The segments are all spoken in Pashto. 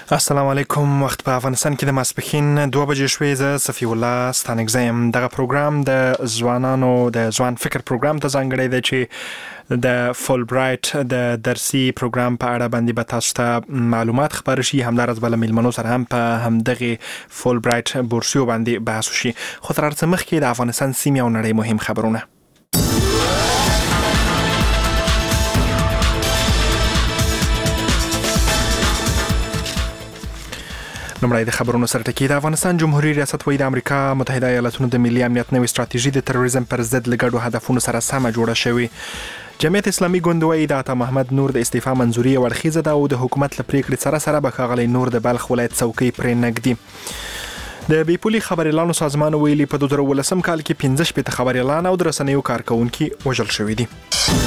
السلام علیکم. وخت په افغانستان کې د ماسپښین 2 بجې شوې. زه صفی الله ستانکزی یم. دغه پروګرام د ځوانانو د ځوان فکر پروګرام ته ځانګړی دی چې د فول برایټ د درسي پروګرام په اړه باندې به تاسو ته معلومات خبر شي. همدارس بل میلمنو سره هم په همدغه فول برایټ بورسیو باندې بحث وشي. خو تر هر څه مخکې د افغانستان سیمې او نړۍ مهم خبرونه. نمړای د خبرونو سره ټکی. د افغانستان جمهوریت ریاست وایي د امریکا متحده ایالاتونو د ملي امنیت نوې ستراتیژي د تروریزم پر ضد له ګډو هدفونو سره سمه جوړه شوې. جمعیت اسلامي ګوند وایي د عطا محمد نور د استعفا منزوري ورخیزه ده او د حکومت له پریکړې سره به ښاغلی نور د بلخ ولایت څوکۍ پرې نږدي. د بیپولي خبريالانو سازمان ویلي په 2018 کال کې 15 خبريالان او د رسنیو کارکونکي وژل شوي دي.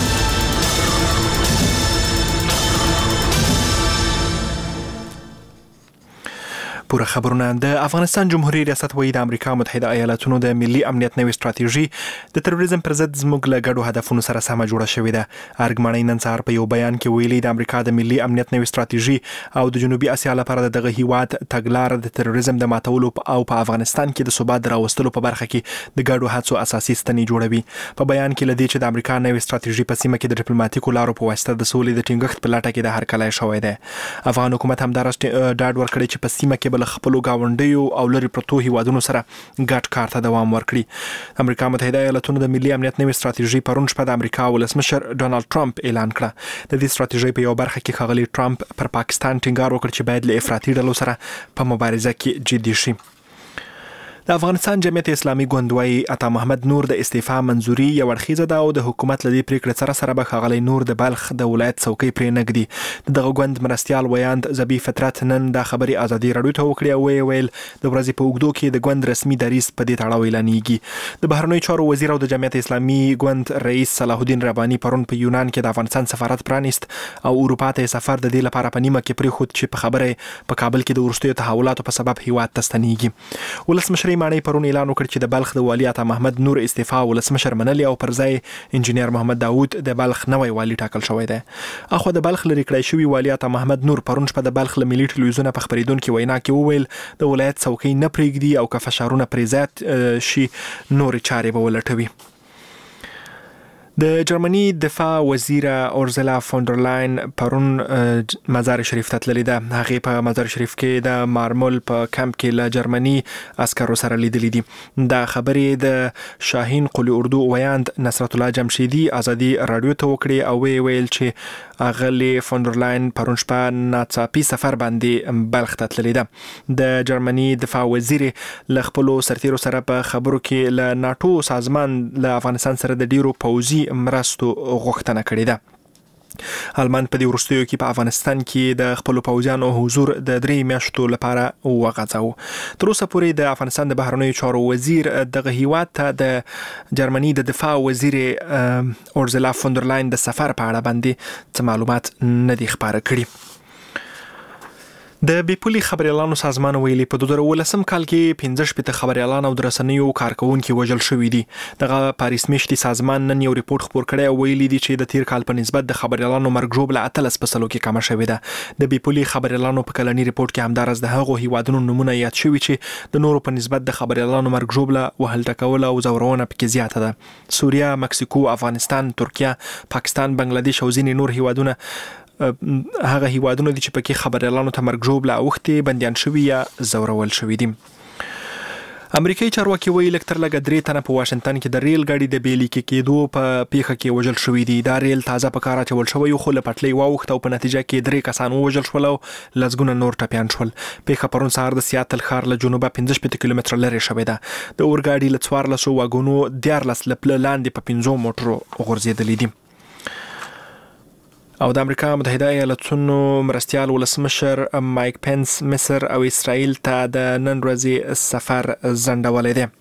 پوره خبرونه. د افغانستان جمهوریت ریاست وایي د امریکا متحده ایالاتونو د ملي امنیت نوې ستراتیژي د تروریزم پر ضد زموږ له ګډو هدفونو سره سمه جوړه شوې ده. ارګمنۍ نن سهار په یو بیان کې ویلي د امریکا د ملي امنیت نوې ستراتیژي او د جنوبي اسیا لپاره دغه هیواد تګلارې د تروریزم د ماتولو او په افغانستان کې د ثبات راوستلو په برخه کې د ګډو هڅو اساسي ستنې جوړوي. په بیان کې لدی چې د امریکا نوې ستراتیژي په سیمه کې د ډیپلوماټیکو لارو په واسطه د سولې د ټینګښت په لټه کې د هرکلی شوی دی. افغان حکومت هم دا ډاډ ورکړی چې په سیمه کې بل خپل گاونډي او لري پروتو هیوادونو سره ګډ کار ته دوام ورکړي. امریکا متحده ایالاتونو د ملي امنیت نوې ستراتیژي پرون شپه د امریکا ولسمشر ډونالد ټرمپ اعلان کړه. د دې ستراتیژي په یو برخه کې ښاغلی ټرمپ پر پاکستان ټینګار وکړ چې باید له افراطي ډلو سره په مبارزه کې جدي شي. د افغانستان جمعیت اسلامي ګوند وایي عطا محمد نور د استعفا منزوري یو ورخیزه ده او د حکومت له دې پریکړې سره به ښاغلی نور د بلخ د ولایت څوکۍ پرې نږدي. دغه ګوند مرستیال ویاند زبی فطرت نن د خبري ازادي راډیو ته وکړي او ویل د ورځې په اوږدو کې د ګوند رسمي دریځ په دې تړاو اعلانېږي. د بهرنیو چارو وزیر او د جمعیت اسلامي ګوند رئیس صلاح الدین رباني پرون په یونان کې د افغانستان سفارت پرانیست او اروپا ته سفر د دې لپاره په نیمه کې پریښود چې په خبره په کابل کې د وروستیو تحولاتو په سبب هیواد ته ستنېږي. ولسمشر مانی پرون اعلان وکړ چې د بلخ د والي عطا محمد نور استعفا ولسمشر منلی او پر ځای انجینیر محمد داوود د بلخ نوی والي ټاکل شوی دی. اخو د بلخ لري کړی شوی والي عطا محمد نور پرون شپه د بلخ له ملي ټلویزیون په خبرېدونکو وینا کې وویل د ولایت څوکۍ نه پرېږدي او که فشارونه پرې زیات شي نور چارې به ولټوي. د جرمني دفاع وزیره اورزلا فونډرلاین پرون مزار شریف ته تللې ده. هغې په مزار شریف کې د مارمول په کمپ کې له جرمني عسکرو سره لیدلې دي. دا خبرې د شاهین قلی اردو ویاند نصرت الله جمشیدي ازادي راډیو ته وکړي او ویل چې اغلی فونډرلاین پرون شپه ناڅاپي سفر باندې بلخ ته تللې ده. د جرمني دفاع وزیر له خپلو سرتیرو سره په خبرو کې له ناتو سازمان له افغانستان سره د ډیرو پوځي مرستو غوښتنه کړې ده. آلمان په دې وروستیو کې په افغانستان کې د خپلو پوځیانو حضور د 3 میاشتو لپاره وغځاوه. تر اوسه پورې د افغانستان د بهرنیو چارو وزیر دغه هیواد ته د جرمني د دفاع وزیر اورزلا فونډرلاین د سفر په اړه باندې څه معلومات نه دي خبره کړي. د بیپولي خبريالانو سازمان ویلي په 2018 کال کې 15 خبريالان او د رسنیو کارکونکي وژل شوي دي. دغه پاریس میشتي سازمان نن یو ریپورت خپور کړی او ویلي دي چې د تیر کال په نسبت د خبريالانو مرګ ژوبله 13% کې کم شوې ده. د بیپولي خبريالانو په کلني ریپورت کې همدارس د هغو هیوادونو نمونه یاد شوي چې د نورو په نسبت د خبريالانو مرګ ژوبله وهل ټکول او زورونه پکې زیاته ده. سوریه، مکسیکو، افغانستان، ترکیه، پاکستان، بنگلاديش او ځینې نور هیوادونه هغه هیوادونه دي چې پکې خبريالانو ته مرګ ژوبله اوښتي، بندیان شوي یا زورول شوي دي. امریکایي چارواکي وایي لږ تر لږه 3 تنه په واشنگټن کې د ریل ګاډي د بیلیکې کېدو په پیښه کې وژل شوي دي. دا ریل تازه په کار اچول شوی خو له پټلۍ واوښت او په نتیجه کې 3 کسان وژل شول او لسګونه نور ټپیان شول. پیښه پرون سهار د سیاتل ښار له جنوبه 15 کیلومتره لرې شوې ده. د اورګاډي له 14 واګونو 14 لپله لاندې په 15 موټرو غورځېدلې دي. او د امریکا متحده ایالاتونو مرستیال ولسمشر مایک پنس مصر او اسرائیل ته د نن ورځې سفر ځنډولی دی.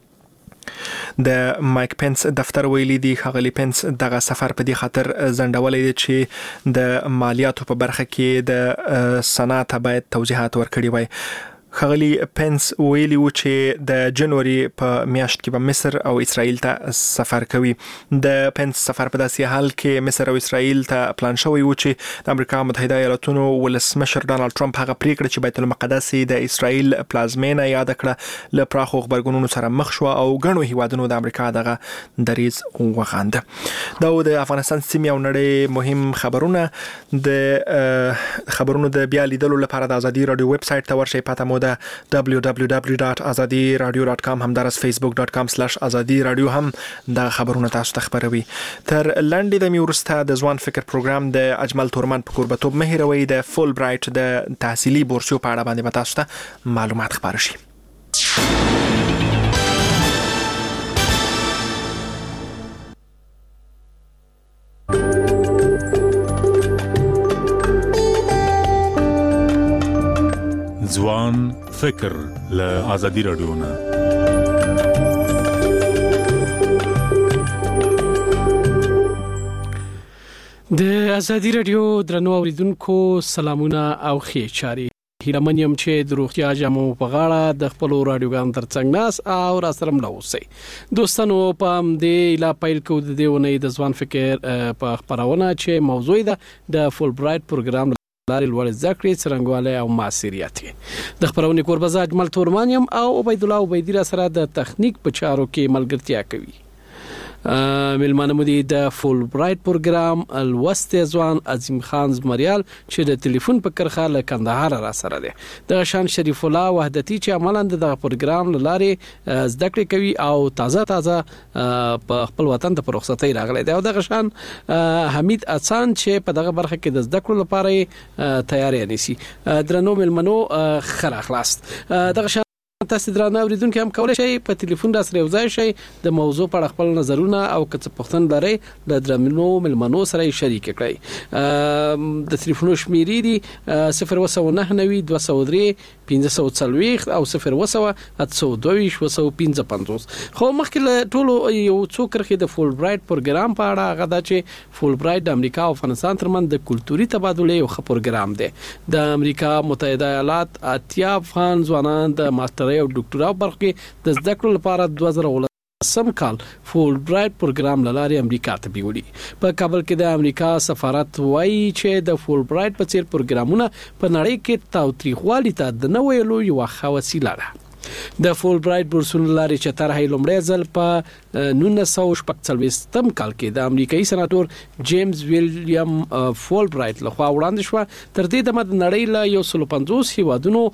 د مایک پنس دفتر ویلي دی ښاغلی پنس دغه سفر په دې خاطر ځنډولی دی چې د مالیاتو په برخه کې د صنعت باید توضیحات ورکړي وای. خغلی پنس ویلی و چې د جنوري په میاشت کې به مصر او اسرائیل ته سفر کوي. د پنس سفر په داسې حال کې مصر او اسرائیل ته پلان شوی و چې د امریکا متحده ایالاتونو ولسمشر ډانلډ ټرمپ هغه پریکړه چې بیت المقدس د اسرائیل پلازمینه یاد کړه له پراخو خبرګونونو سره مخ شو او غنو هیوادونو د امریکا دغه دریز وغانده. دا د افغانستان سیمې او نړۍ مهم خبرونه د خبرونو د بیا لیدلو لپاره د ازادي رادیو ویب سټ ته ورشئ. پته مو د www.azadiradio.com همدارس facebook.com/azadi radio هم د خبرونه تاسو ته خبروي. تر لاندې د میورسته د ځوان فکر پروګرام د اجمل تورمن په کوربتوب مهیروي د فول برایټ د تحصیلي بورسیو په اړه باندې تاسو ته معلومات خبر شي. ځوان فکر له ازادي رادیو نه. د ازادي رادیو درنو اوریدونکو سلامونه او ښې چاري. هیلمنیم چې د روغتیا جامو په غاړه د خپل رادیوګان ترڅنګ ناس او را سره ملوسي. دوستانو په دې لا پیل کو د دیونې د ځوان فکر په خبرونه چې موضوع ده د فول برایټ پروګرام لارې لوړ ذکرې څرنګواله او معاصریت. د خبرونې کوربه اجمل تورمانیم او عبید الله عبیدی را سره د تخنیک په چارو کې ملګرتیا کوي. ملمانه مو دي د فول برایټ پروګرام الوست ځوان عظیم خان زمریال چې د ټلیفون په کرخه له کندهار را سره دی. د شان شریف الله وحدتی چې عملاً د پروګرام لارې زده کړې کوي او تازه په خپل وطن ته رخصتۍ راغلی دی او د شان حمید اڅان چې په دغه برخه کې د زده کړو لپاره تیاری نیسي. درنو ملمنو خیر اخلاص دغه تاسو درنه اوریدونکو هم کولای شئ په ټلیفون را سره یوځای شئ د موضوع په اړه خپل نظرونه او کڅ پوښتنه لرئ د درمنو ملمنو سره شریک کړئ. د ټلیفون شمیرې دي 099 203 1540 او 02822 خو مخکې له ټولو یو څو کرخې د فول برایټ پروګرام په اړه غدا چې فول برایټ د امریکا او افغانستان ترمن د کلتوري تبادله یو پروګرام دی. د امریکا متحده ایالات اتیا افغان ځوانان د ماستر او ډاکټرا برخه کې د زده کړو لپاره 2018 کال فول برایټ پروګرام لاري امریکا ته بیولي. په کابل کې د امریکا سفارت وایي چې د فول برایټ په څیر پروګرامونه په نړۍ کې تاوتریخوالي ته د نوې لوی واخه وسیله ده. د فول برایټ بورسونو لاري چې طرحه لومړی ځل په 1940 کال کې د امریکایي سناتور جیمز ویلیام فول برایټ لخوا وړاندې شو. تر دې دمه د نړۍ له 150 هیوادونو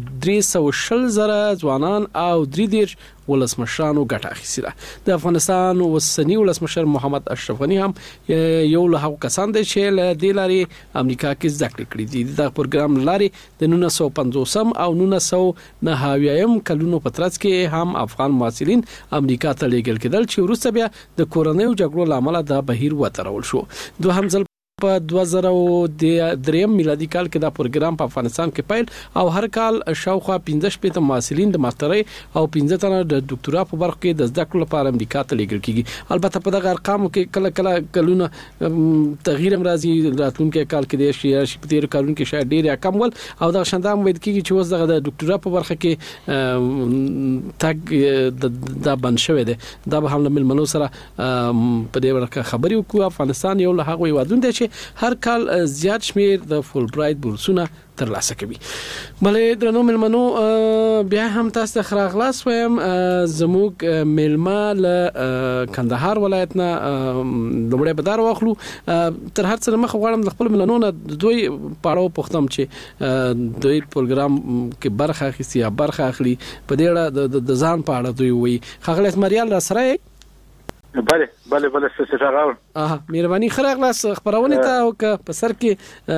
320,000 ځوانان او 3 ولسمشرانو ګټه اخیسته. د افغانستان وسنی ولسمشر محمد اشرف غنی هم یو له هغو کسان دی چې له دې لارې امریکا کې زده کړې کړې دي. د پروګرام لارې د 1950 او 1990 کلونو په ترڅ کې هم افغان محصلین امریکا ته لیږل کېدل چې وروسته بیا د کورونیو جګړو لامل د بهیر وترول شو. دوهم ځل په 2003 میلادي کال کې دا پروګرام په افغانستان کې پیل او هر کال شاوخوا 15 محصلین د ماسترۍ او 15 تنه د ډاکټرا په برخه کې د زده کړو لپاره امریکا ته لیږل کیږي. البته په دغه ارقامو کې کله کلونه تغییر هم راځي. راتلونکي کال کې د شي په تیر کالونو کې شاید ډیر کم ول او دا شاندام وید کیږي چې اوس دغه د ډاکټرا په برخه کې تګ د بن شوې ده. دا به هم ملمنو سره په دې ورکه خبري وکړو. افغانستان یو له هغه هیوادونو دی چې هر کال زیات شمیر د فول برایټ بورسونه ترلاسه کوي. بلې درنو ملمنو بیا هم تاسو ته خراغلاس وایم. زموږ ملما له کندهار ولایت نه لومړی بدار واخلو. تر هر څه مخ غواړم د خپل ملمنو نه دوی پاړو پختم چې دوی پروګرام کې برخه اخیستي یا برخه اخلي په دې اړه د ځان په اړه دوی وایي. خغلت مریال را سره بله ستاسو مهرباني خراغلاس خبرونه ته او په سر کې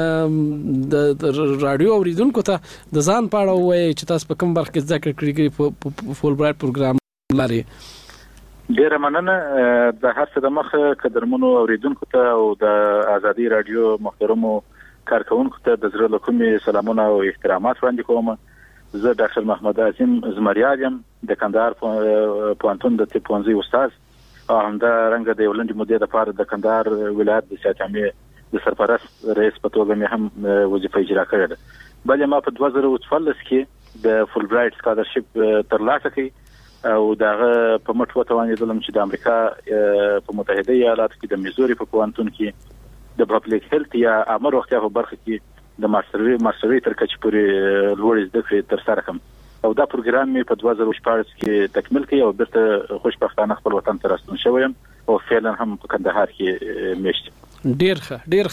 د رادیو اوریدونکو ته د ځان پاړه وایي چې تاسو په کوم برخه کې ذکر کړی فول برایټ پروګرام لري. ډیره مننه د هر څه د مخ قدرمنو اوریدونکو ته او د ازادي رادیو محترمو کارکونکو ته د زړه له کومې سلامونه او احترامات وړاندې کوم. زه ډاکټر محمد عظیم زمریال یم د کندهار پوهنتون د طب پوهنځي استاد او همدا رنګ د ولندې مودې لپاره د کندهار ولایت د سیاحتي د سرپرست رئیس په توګه مې هم وظیفه اجرا کړې ده. بلې ما په 2014 کې د فول برایټ سکالرشپ ترلاسه کړي او دغه په مټ وتوانېدل چې د امریکا په متحده ایالاتو کې د میزوري په پوهنتون کې د پبلک هیلث یا عامه روغتیا په برخه کې د ماستري تر کچې پورې لوړ زده کړې ترسره کړم او دا پروګرام مې په 2014 کې تکمیل کړ او بیرته خوشبختانه خپل وطن ته راستون شوم او فعلا هم په کندهار کې میشت. ډیر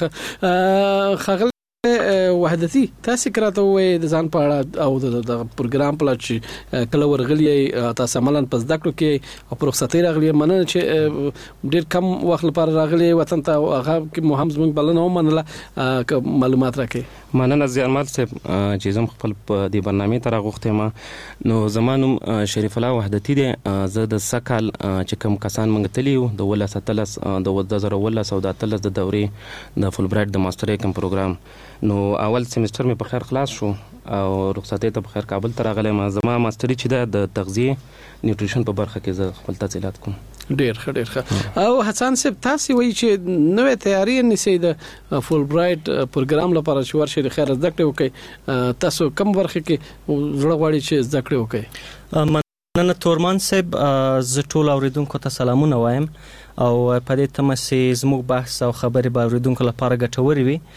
ښه خغل وحدتي تاسو کراته وې د ځان په اړه او د پروګرام په اړه چې کله ورغلی تاسو عملاً په زده کړو کې او پروسته راغلی مننه چې ډیر کم وخت لپاره راغلی وطن ته هغه کې مهم زموږ بلنه ومنله معلومات راکې. مننه زیارمل صاحب چې زم خپل په دې برنامه ته راغوښته ما نو زمانم شریف الله وحدتي دی زه د سکل چې کوم کسان منګ تلیو د ولا ستلس د 2019 د دورې د فول برایټ د ماستر کم پروګرام نو اول سیمستر مې په خیر خلاص شو او رخصتۍ ته په خیر کابل ته راغلی ما زما ماستري چې د تغذیه نیوټریشن په برخه کې زه خپل تحصیلات کوم. ډیر ښه او حسن صاحب تاسو وایي چې نوې تیاری نسی د فول برایټ پروګرام لپاره چې ورشي د خیر زده کړې وکړي تاسو کوم برخه کې زړه غواړي چې زده کړې وکړي؟ مننه تورمان صاحب زه ټول اوریدونکو ته سلامونه وایم او په دې تمه چې زموږ بحث او خبرې به اوریدونکو لپاره ګټورې وي.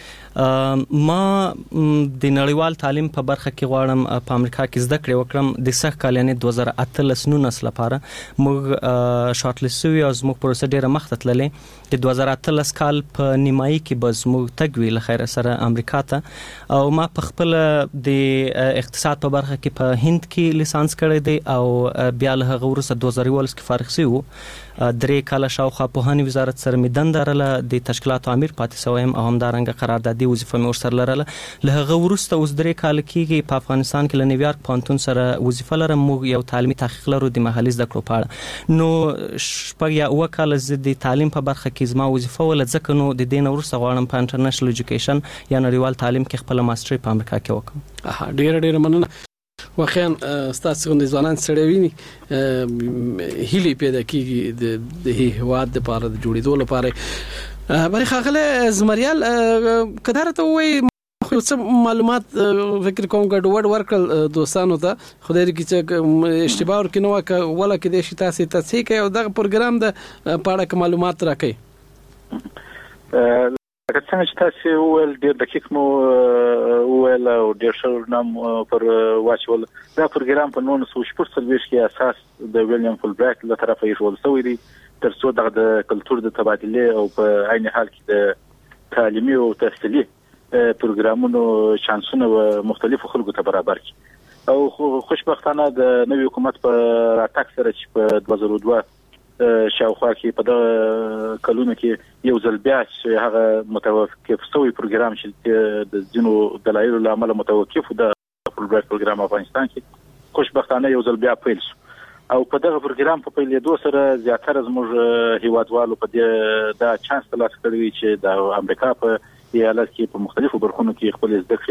ما د نړیوال تعلیم په برخه کې غواړم په امریکا کې زده کړې وکړم د سخت کال یعنی 2018 لپاره موږ شارټ لیست شوي او زموږ پروسه ډیره مخته تللې د 2018 کال په نیمایي کې به زموږ تګ وي له خیره سره امریکا ته او ما په خپل د اقتصاد په برخه کې په هند کې لیسانس کړی دی او بیا له هغه وروسته 2014 کې فارغ شوی وو. 3 کاله شاوخوا پوهنې وزارت سره مې دنده لرله د تشکیلاتو امیر پاتې شوم او همدارنګه قراردادي وظیفه مې ورسره لرله. له هغه وروسته اوس 3 کاله کېږي په افغانستان کې له نیویارک پوهنتون سره وظیفه لرم. موږ یو تعلیمي تحقیق لرو د محلي زده کړو په اړه. نو شپږ یا اوه کاله زه د تعلیم په برخه کې زما وظیفه وله ځکه نو د دې نه وروسته غواړم په انټرنیشنل ایجوکیشن یا نړیوال تعلیم کې خپله ماستري په امریکا کې وکړم. ډیره مننه. واقعا ستاسو د ځوانان سره ویني هیلې پیدا کیږي د هیواد لپاره د جوړېدو لپاره. بری خاغله زمریال کدارته وې خو څه معلومات فکر کوم ګډوډ ورکړل دوستانو ته خدای دې چې اشتباه ورکړي نو ولا کې د شي تاسو تصحیح کوي او دغه پروګرام د پاړه معلومات راکړي. که څنګه چې تاسو ول ډېر دقیق مو ول او ډېر ښه نام پر واچول دا پروګرام په 1940 کې اساس د ویلیام فول برایټ له طرفه ایښودل شوی دی ترڅو د کلتور د تبادله او په عین حال کې د تعلیمي او تحصیلي پروګرامونو شانسونه مختلفو خلکو ته برابر کړي او خوشبختانه د نوي حکومت په راتګ سره چې په 2002 شاوخوا کې په د کلونو کې یو ځل بیا چې هغه متوقف شوی پروګرام چې د ځینو دلایلو له امله متوقف د فول برایټ پروګرام افغانستان کې خوشبختانه یو ځل بیا پیل شو او په دغه پروګرام په پیلېدو سره زیاتره زموږ هیوادوالو په دې دا چانس ترلاسه کړی چې د امریکا په ایالت کې په مختلفو برخونو کې خپل زده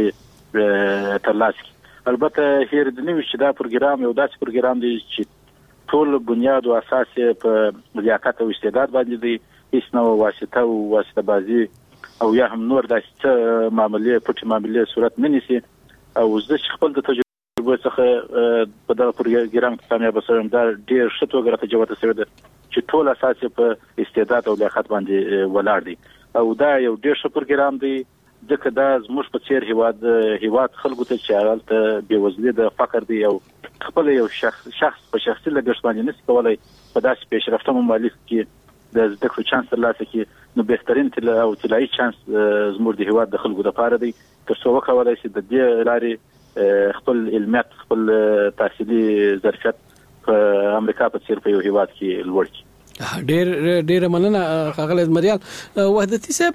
کړې ترلاسه کړي. البته هیر د نوي چې دا پروګرام یو داسې پروګرام دی چې ټول بنیاد او اساس په لیاقت او استعداد باندې دی هیڅ نو واسطه او واسطه بازی او یا هم نور داسې معاملې پټ معاملې صورت نه نیسي او زه خپل د تجربه څخه په دا پروګرام کې کامیاب شوم دا ډیر ښه توګه راته جوړه شوی دی چې ټول اساس په استعداد او لیاقت باندې ولاړ دی او دا یو ډیر ښه پروګرام دی ځکه دا زموږ په څیر هیواد خلکو ته چې هغه بېوزلي د فقر دی او خپل یو شخص په شخصي لګښت باندې نشي کولای په داسې پیشرفته ممالک کې د زده کړو چانس ترلاسه کړي نو بهترین او طلایي چانس زموږ د هیواد د خلکو لپاره دی ترڅو وکولای شي د دې لارې خپل علمیت خپل تحصیلي ظرفیت په امریکا په څیر په یو هیواد کې لوړ کړي. ډیر مننه خاغله مریال وحدتي صاحب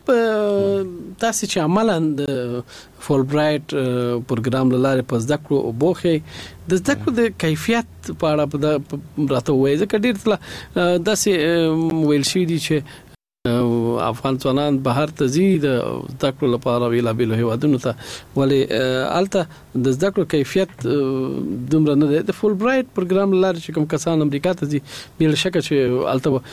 تاسو چې عملاً د فول برایټ پروګرام لاره په زده کړو بوخي د زده کړو د کیفیت په اړه راته وایي ځکه ډیر تل داسې ویل شي دي چې افغان ځوانان بهر ته ځي د زده کړو لپاره ویلابیلو هیوادونو ته ولی الته د زده کړو کیفیت دومره نه دی. د فول برایټ پروګرام لاره چې کوم کسان امریکا ته ځي بل شک چې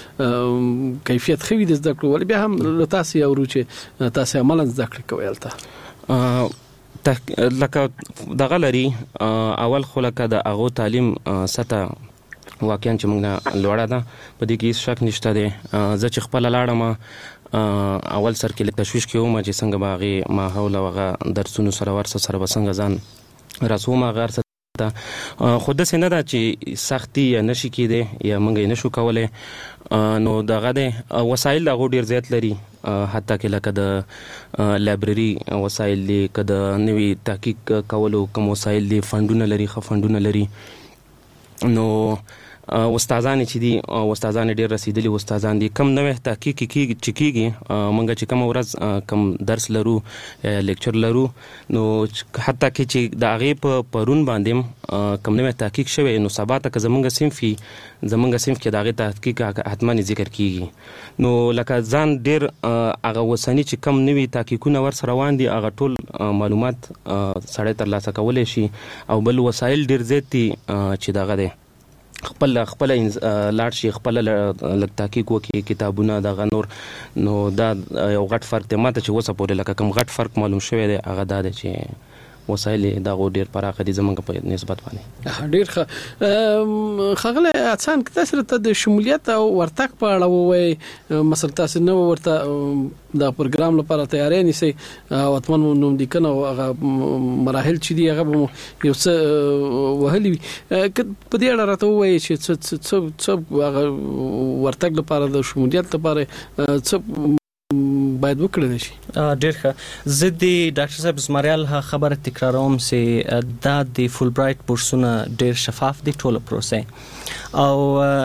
الته کیفیت خوي د زده کړو ولی بیا هم تاسو یو چې تاسو عملاً زده کړی کوي الته لکه دغه لري اول خو لکه د هغو تعلیم سطح واقعا چې موږ نه لوړه ده په دې کې هیڅ شک نشته دی. زه چې خپله لاړم اول سر کې لږ تشویش کې وم چې څنګه به هغې ماحول او هغه درسونو سره ورسه سره به څنګه ځان رسوم هغه هر څه ته، خو داسې نه ده چې سختي یا نشي کېدی یا موږ یې نشو کولی. نو دغه دی وسایل د هغو ډېر زیات لري، حتی کې لکه د لایبرري وسایل دي، که د نوي تحقیق کولو کوم وسایل دي، فنډونه لري، ښه فنډونه لري. نو استادان چې دي استادان ډېر رسیدلي استادان دي. کم نوې تحقیق چې کېږي موږ چې کوم ورځ کم درس لرو لیکچر لرو، نو حتی کې چې د هغې په پرون باندې کم نوې تحقیق شوی، نو سبا ته که زمونږ صنف کې د هغې تحقیق حتما ذکر کېږي. نو لکه ځان ډېر هغه اوسني چې کم نوي تحقیقونه ورسره روان دي هغه ټول معلومات سړی ترلاسه کولی شي. او بل وسایل ډېر زیات دي چې دغه دی خپل لاړ شي، خپل لږ تحقیق وکړي، کتابونه دغه نور. نو دا یو غټ فرق دی ماته چې اوسه پورې لکه کوم غټ فرق معلوم شوی دی هغه دا دی چې وسایل دغه ډېر پراخه دي زموږ په نسبت باندې. ډېر ښه. ښاغلی احسان، که تاسو راته د شمولیت او ورتګ په اړه ووایئ، مثلا تاسو نو ورته د پروګرام لپاره تیاری نیسئ او حتما نوملیکنه او هغه مراحل چې دي هغه به یو څه وهلي وي. په دې اړه راته ووایئ چې څه هغه ورتګ لپاره د شمولیت لپاره څه باید وکړل شي. ډېر ښه. زه د ډاکټر صاحب زمریال خبره تکراروم چې دا د فول برایټ بورسونه ډېر شفاف دي ټوله پروسه، او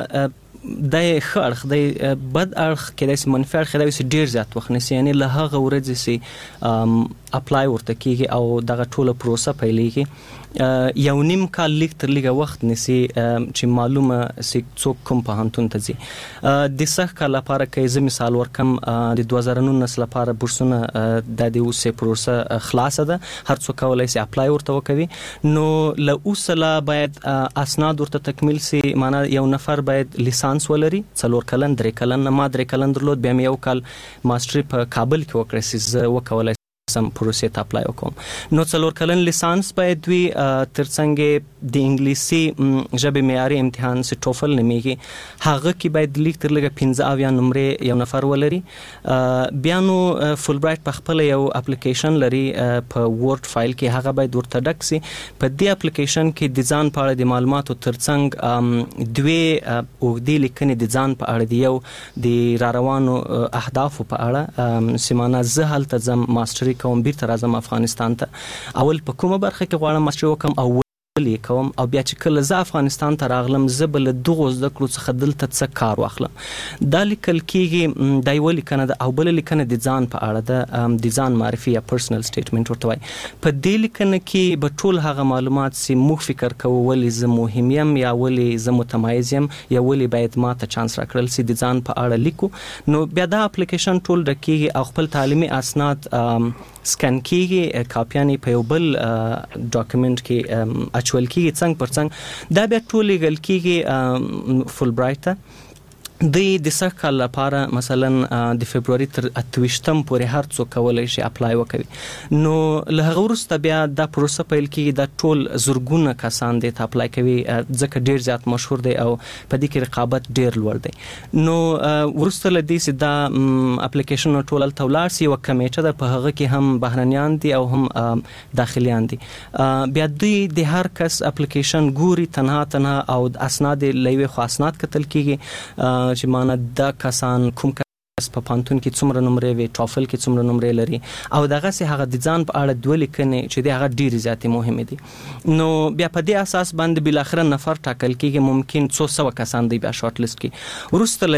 د ښه اړخ د بد اړخ کېدای شي منفي اړخ کېدای شي ډېر زیات وخت نیسي، یعنې له هغه ورځې چې اپلای ورته کېږي او دغه ټوله پروسه پیلېږي یو نیم کال لیک تر لیګه وخت نیسي چې معلومه سي څوک کوم پوهنتون ته ځي. د سخت کال لپاره که زه مثال ورکم د 2019 لپاره بورسونه د دې اوسه پروسه خلاصه ده، هر څوک کولای شي اپلای ورته وکوي. نو له اوسه باید اسناد ورته تکمیل سي، معنا یو نفر باید لیسانس ولري 4 کلن 3 کلن، ما 3 کلن درلود، بیا مې یو کال ماستری په کابل کې وکړ چې زه وکولای سم پروسې ته اپلای وکوم. نو 4 کلن لیسانس باید وي، ترڅنګ د انګلیسي ژبې معیاري امتحان چې ټوفل نومیږي هغه کې باید لیک تر لږه 15 نمرې یو نفر ولري. بیا نو فول برایټ په خپل یو اپلیکیشن لري په ورډ فایل کې، هغه باید ورته ډک سي. په دې اپلیکیشن کې د ځان په اړه د معلوماتو ترڅنګ دوی اوږدې لیکنې د ځان په اړه دی، یو د را روانو اهدافو په اړه سیمانه زه هلته ځم ماستری کوم، بیرته راځم افغانستان ته، اول په کومه برخه کې غواړم ماستری وکم او کوم، او بیا چې کله زه افغانستان ته راغلم زه به له دغو زده کړو څخه دلته څه کار واخلم. دا لیکل کېږي، دا یوه لیکنه ده. او بله لیکنه د ځان په اړه ده، د ځان معرفي یا پرسنل سټیټمنټ ورته وایي. په دې لیکنه کې به ټول هغه معلومات چې موږ فکر کوو ولې زه مهم یم یا ولې زه متمایز یم یا ولې باید ما ته چانس راکړل سي د ځان په اړه لیکو. نو بیا دا اپلیکیشن ټول ډکېږي او خپل تعلیمي اسناد سکن کېږي، کاپیانې په یو بل ډاکومنټ کې اچول کېږي څنګ پر څنګ. دا بیا ټول لیږل کېږي فول برایټ ته. د سږ کال لپاره مثلا د فبروري تر 28 پورې هر څوک کولای شي اپلای وکړي. نو له هغه وروسته بیا دا پروسه پیل کېږي، دا ټول زرګونه کسان دې ته اپلای کوي ځکه ډېر زیات مشهور دی او په دې کې رقابت ډېر لوړ دی. نو وروسته له دې چې دا اپلیکیشن ټول هلته ولاړ سي، یوه کمیټه ده په هغه کې هم بهرنیان دي او هم داخلیان دي. بیا دوی د هر کس اپلیکیشن ګوري تنها او اسناد له یوې خوا اسناد کتل کېږي چې معنا دا کسان کوم په پانتون کې څومره نمرې وي، ټافل کې څومره نمرې لري، او دغه سي هغه د ځان په اړه دوه لیکنې چې د هغه ډېرې زیاتې مهمې دي. نو بیا په دې اساس باندې بل اخر نفر ټاکل کېږي، ممکن 200 کسان دی بیا شارټ لیست کې. ورسته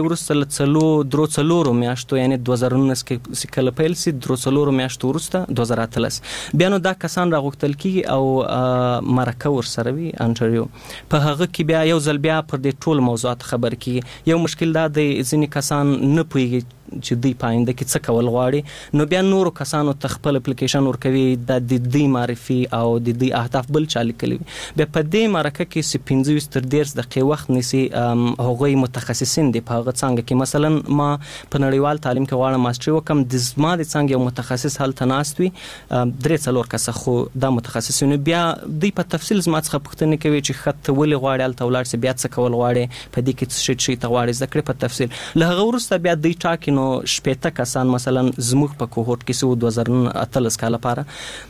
له 3 میاشتو یعنی 2019 کې کله پیل سي 3 میاشتو ورسته 2013 بیا نو دا کسان راغوښتل کېږي او مرکه ورسره وي انټرویو. په هغه کې بیا یو ځل بیا پر دې ټول موضوعات خبر کېږي. یو مشکل دا دی ځینې کسان نه پوهیږي چې دوی پاینده کې څه کول غواړي نو بیا نورو کسانو ته خپل اپلیکیشن ورکوي د دې معرفي او د دې اهداف بل چا لیکلي بیا په دې مرکه کې چې 15 تر 10 دقیقې وخت نیسي هغوی متخصصین دي په هغه څنګه کې مثلا ما په نړیوال تعلیم کې غواړم ماستري وکم د زما د څنګه یو متخصص هلته ناست وي 3-4 کسه خو دا متخصصین بیا دوی په تفصیل زما څخه پوښتنه کوي چې خط ولې غواړي هلته ولاړ سي بیا څه کول غواړي په دې کې څه شي ته غواړي ذکر په تفصیل له هغه وروسته بیا دوی ټاکي نو شپږ کسان مثلا زموږ په کوهورت کې سو 2018 کال لپاره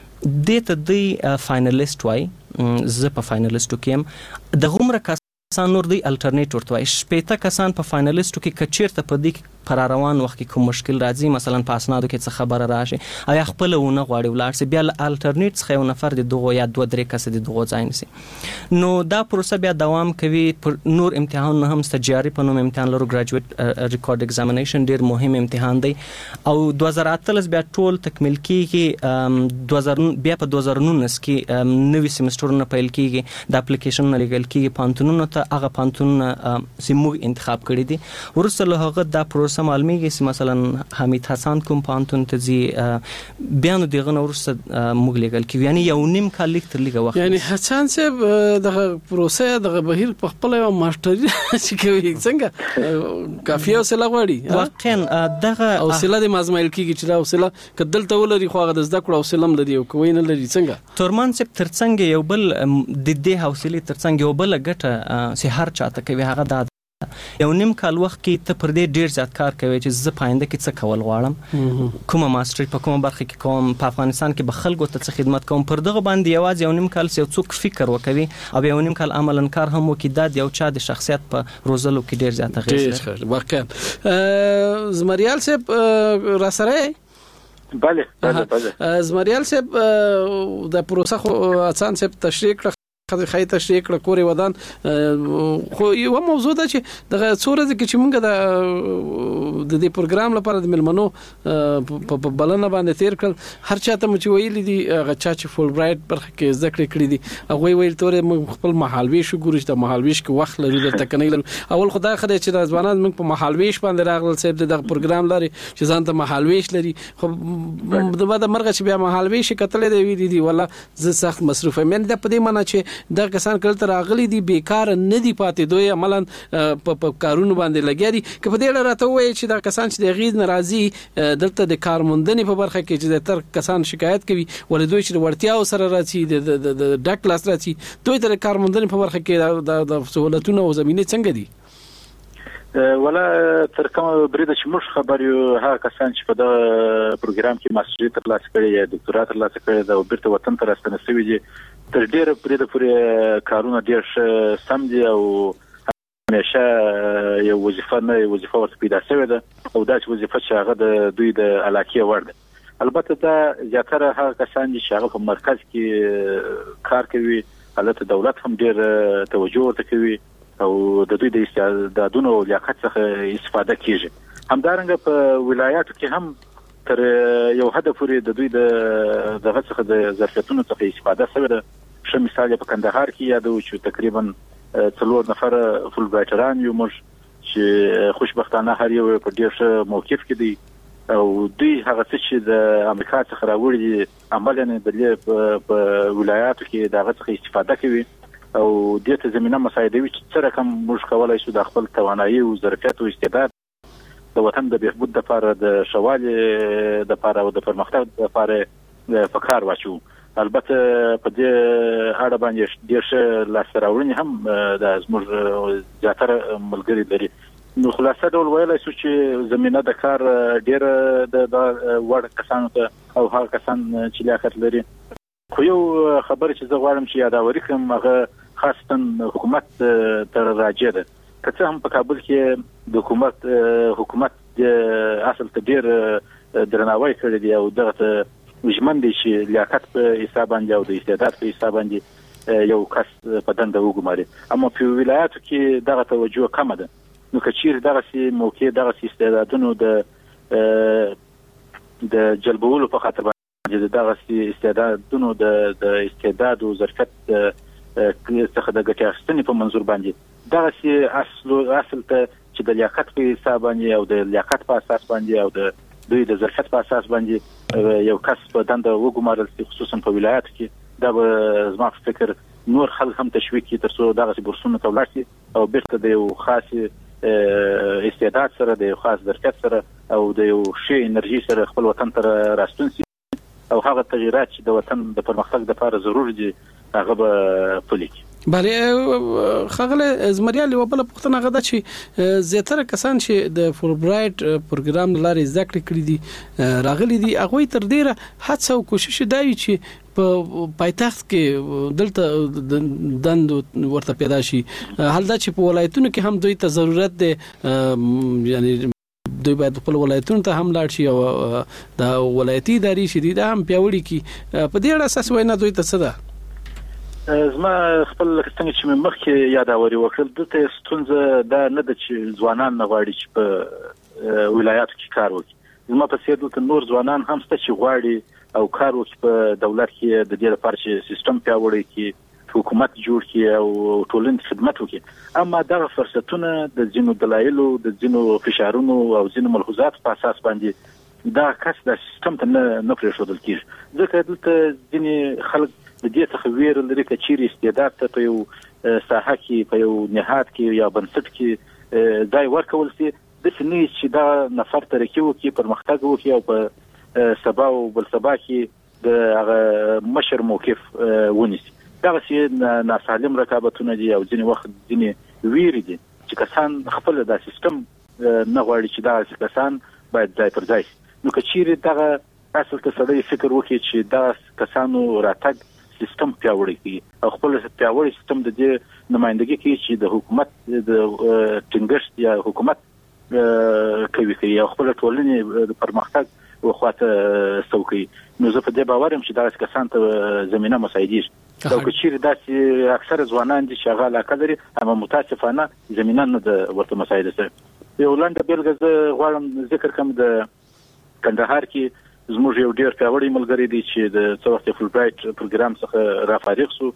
د دې فاینلیست وای زه په فاینلیستو کې د غومره کسان نور دی الټرنیټ ورته وای شپږ کسان په فاینلیستو کې کچیرته په دې پر روان وخت کې کوم مشکل راځي مثلا په اسنادو کې څه خبره راشي آیا خپل ونه غواړي ولاړ سي بیا الټرنیټ څخه یو نفر د دغه یا 2-3 کس د دغه ځای نسی نو دا پروسه بیا دوام کوي پر نور امتحان نه هم استجاري په نوم امتحان لرو ګریجویټ ریکارډ ایگزامینیشن ډیر مهم امتحان دی او 2018 بیا ټول تکمیل کیږي 2000 بیا په 2019 کې نوې سیمسترونه پیل کیږي د اپلیکیشن نه لګل کیږي پانتونونو ته هغه پانتون سیمو انتخاب کړی دي ورسره له هغه دا پروسه معلومیږي چې مثلا حمید حسن کوم پانتون ته زی بیان دغه نورسته موږ لګل کی یعنی یو نیم کال لیک تر لګه وخت یعنی حسن صاحب دغه پروسه دغه بهیر په خپل یو ماستري چې کوي څنګه کافي حوصله غواړي واقعا دغه حوصله د مازمایل کیږي چې حوصله کدل ته ولري خو هغه د زده کړو حوصله لري او کوی نه لري څنګه تورمان صاحب ترڅنګ یو بل د دې حوصله ترڅنګ یو بل ګټه سي هر چاته کوي هغه د یو نیم کال وخت کې ته پر دې ډیر زیات کار کوي چې زه پاینده کې څه کول غواړم کومه ماستري په کومه برخه کې کوم په افغانستان کې به خلکو ته څه خدمت کوم پر دغه باندې یوازې یو نیم کال یو څوک فکر وکوي او یو نیم کال عملاً کار هم وکړي دا یو چا د شخصیت په روزلو کې ډیر زیات اغیز لري واقعا زمریال صاحب را سره بله زمریال صاحب د پروسه خو آسان صاحب تشریح کړ خای تشریح کړ کوري ودان خو یو موضوع ده چې دغه څوره د چې مونږ د دې پروګرام لپاره د ملمنو په بلنه باندې تیر کړ هر چاته مچ ویل دي هغه چې فول برایټ برخه کې ذکر کړی دي هغه ویل تورې موږ خپل محالویش ګورش د محالویش کې وخت لري درته کني اول خدای خدای چې ځوانان موږ په محالویش باندې راغل صاحب دغه پروګرام لري چې ځان ته محالویش لري خو د بعد مرغه چې بیا محالویش کتلې دی ویل دي ولا زه سخت مصروف یم د په دې معنی چې دا کسان کله تر اغلی دي بیکار نه دي پاتې دوی عملاً په کارونو باندې لګیا دي که په دې راته وایي چې دا کسان چې د غیز ناراضي دلته د کارموندنې په برخه کې چې تر کسان شکایت کوي ولې دوی چې ورتیاو سره راځي د ډک لاس راځي دوی تر کارموندنې په برخه کې د سہولتونو او زمينه څنګه دي ولا تر کومه بریده چې موږ خبر یو هغه کسان چې په دا پروګرام کې ماستري ترلاسه کړي یا ډاکټرات ترلاسه کړي دا بیرته وطن ته راستنه شوي دي تر ډیره بریده پورې کارونه ډیر سم دي او همیشه یو وظیفه ورته پیدا شوې ده او دا چې وظیفه چې هغه د دوی د علاقې وړ ده البته دا زیاتره هغه کسان دي چې هغه په مرکز کې کار کوي البته دولت هم ډیر توجه ورته کوي او د دوی د استعدادونو او لیاقت څخه استفاده کیږي همدارنګه په ولایاتو کې هم تر یو حد پورې د دوی دغه څخه د ظرفیتونو څخه استفاده شوې ده ښه مثال په کندهار کې یادو چې تقریبا 4 نفر فول برایټران یو موږ چې خوشبختانه هر یو په ډیر ښه موقف کې دي او دوی هغه چې د امریکا څخه راوړي دي عملاً د په ولایاتو کې دغه څخه استفاده کوي او دې ته زمينه مساعدوي چې څه رقم موږ کولای شو د خپل توانایي او ظرفیت او استعداد د وطن د بهبود لپاره د شوالي د لپاره او د پرمختګ لپاره فکر واچو البته په دې اړه باندې ډېر ښه لاسته راوړنې هم د زموږ زیاتره ملګري لري نو خلاصه ډول ویلای شو چې زمينه د کار ډېر د وړ کسانو ته او هغه کسان چې لیاقت لري خو یو خبر چې زه غواړم چې یاداوري کوم هغه خاصتا حکومت تر راجع ده که هم په کابل کې د حکومت اصل ته ډیر درناوی کړی دی او دغه وجمن دي چې لیاقت په حساب باندې او د استعداد په حساب باندې یو کس په دنده وګماري اما په ولایاتو کې دغه توجه کم ده نو کچیر دغه سي موقع دغه استعدادونو د جلبولو په خاطر باندې دغه سي استعدادونو د استعداد او ظرفیت څخه د ګټې اخیستنې په منظور باندې دغه سي اصل ته چې د لیاقت په حساب باندې او د لیاقت په اساس باندې او د دوی د ظرفیت په اساس باندې یو کس په دنده وګمارل شي، خصوصا په ولایت کې. دا به زما په فکر نور خلک هم تشویق کړي ترڅو دغه بورسونه ته ولاړ شي او بیرته د یو خاص استعداد سره، د یو خاص ظرفیت سره او د یو شی انرژي سره خپل وطن ته راستون شي او هغه تغیرات چې د وطن د پرمختګ لپاره ضروري دي هغه به پلي کړي. بله خغله زمریال یو بل پښتنه غدا چې زیاتره کسان چې د فولبرایټ پروګرام لاري ذکر کړی دي راغلي دي، هغه تر ډیره هڅه او کوشش دی چې په پایتخت کې دلته دند ورته پیدا شي. حال دا چې په ولایتونو کې هم دوی ته ضرورت دی، یعنی دوی باید خپل ولایتونو ته هم لاړ شي او د ولایتي ادارې شدید هم پیاوړي کی. په دې اړه اساس وینا دوی ته څه ده؟ زما خپل څنګه چې مخکې یادوري وکړل، دته ستونزه دا نه ده چې ځوانان نه غواړي چې په ولایتو کې کار وکړي. زما په څیر دلته نور ځوانان هم شته چې غواړي او کار وکړي په دولت کې، د دې لپاره چې سیستم پیاوړی کړي، حکومت جوړ کړي او ټولنې خدمت وکړي. اما دا فرصتونه د ځینو دلایلو، د ځینو فشارونو او ځینو ملحوظات په اساس باندې دا کس د سیستم ته نه پرېښودل کېږي. ځکه دلته ځینې خلک د دې څخه ویره لري چې چیرې استعداد ته په یو ساحه کې، په یو نهاد کې یا بنسټ کې ځای ورکول شي، د سنې چې دا نفر ترقي وکړي، پرمختګ وکړي او په سبا او بل سبا کې د هغه مشر موقف ونیسي. دا چې ناسالم رقابتونه دي او ځینې وخت ځینې ویرې دي چې کسان خپل د سیستم نه غواړي چې دا کسان باید ځای پر ځای شي. نو که چیرې دغه اصل کې سړی فکر وکړي چې دا کسانو راتګ سیستم پیاوړی کړي او خپل پیاوړی سیستم د دې نمائندګي کوي چې د حکومت د ټینګښت یا حکومت کوي او خپل ټولنې د پرمختګ وخواته سوکي. نو زه په دې باور یم چې دا کسان ته زمينه مساعدېږي. او که چیرې داسې اکثر ځوانان دي چې هغه علاقه لري اما متاسفانه زمينه نه د ورته مساعده سره. یو لاندې بیلګه زه غواړم ذکر کوم، د کندهار کې زموږ یو ډیر پیاوړی ملګری دی چې د څو وخت فولبرایټ پروګرام څخه را فارغ شو،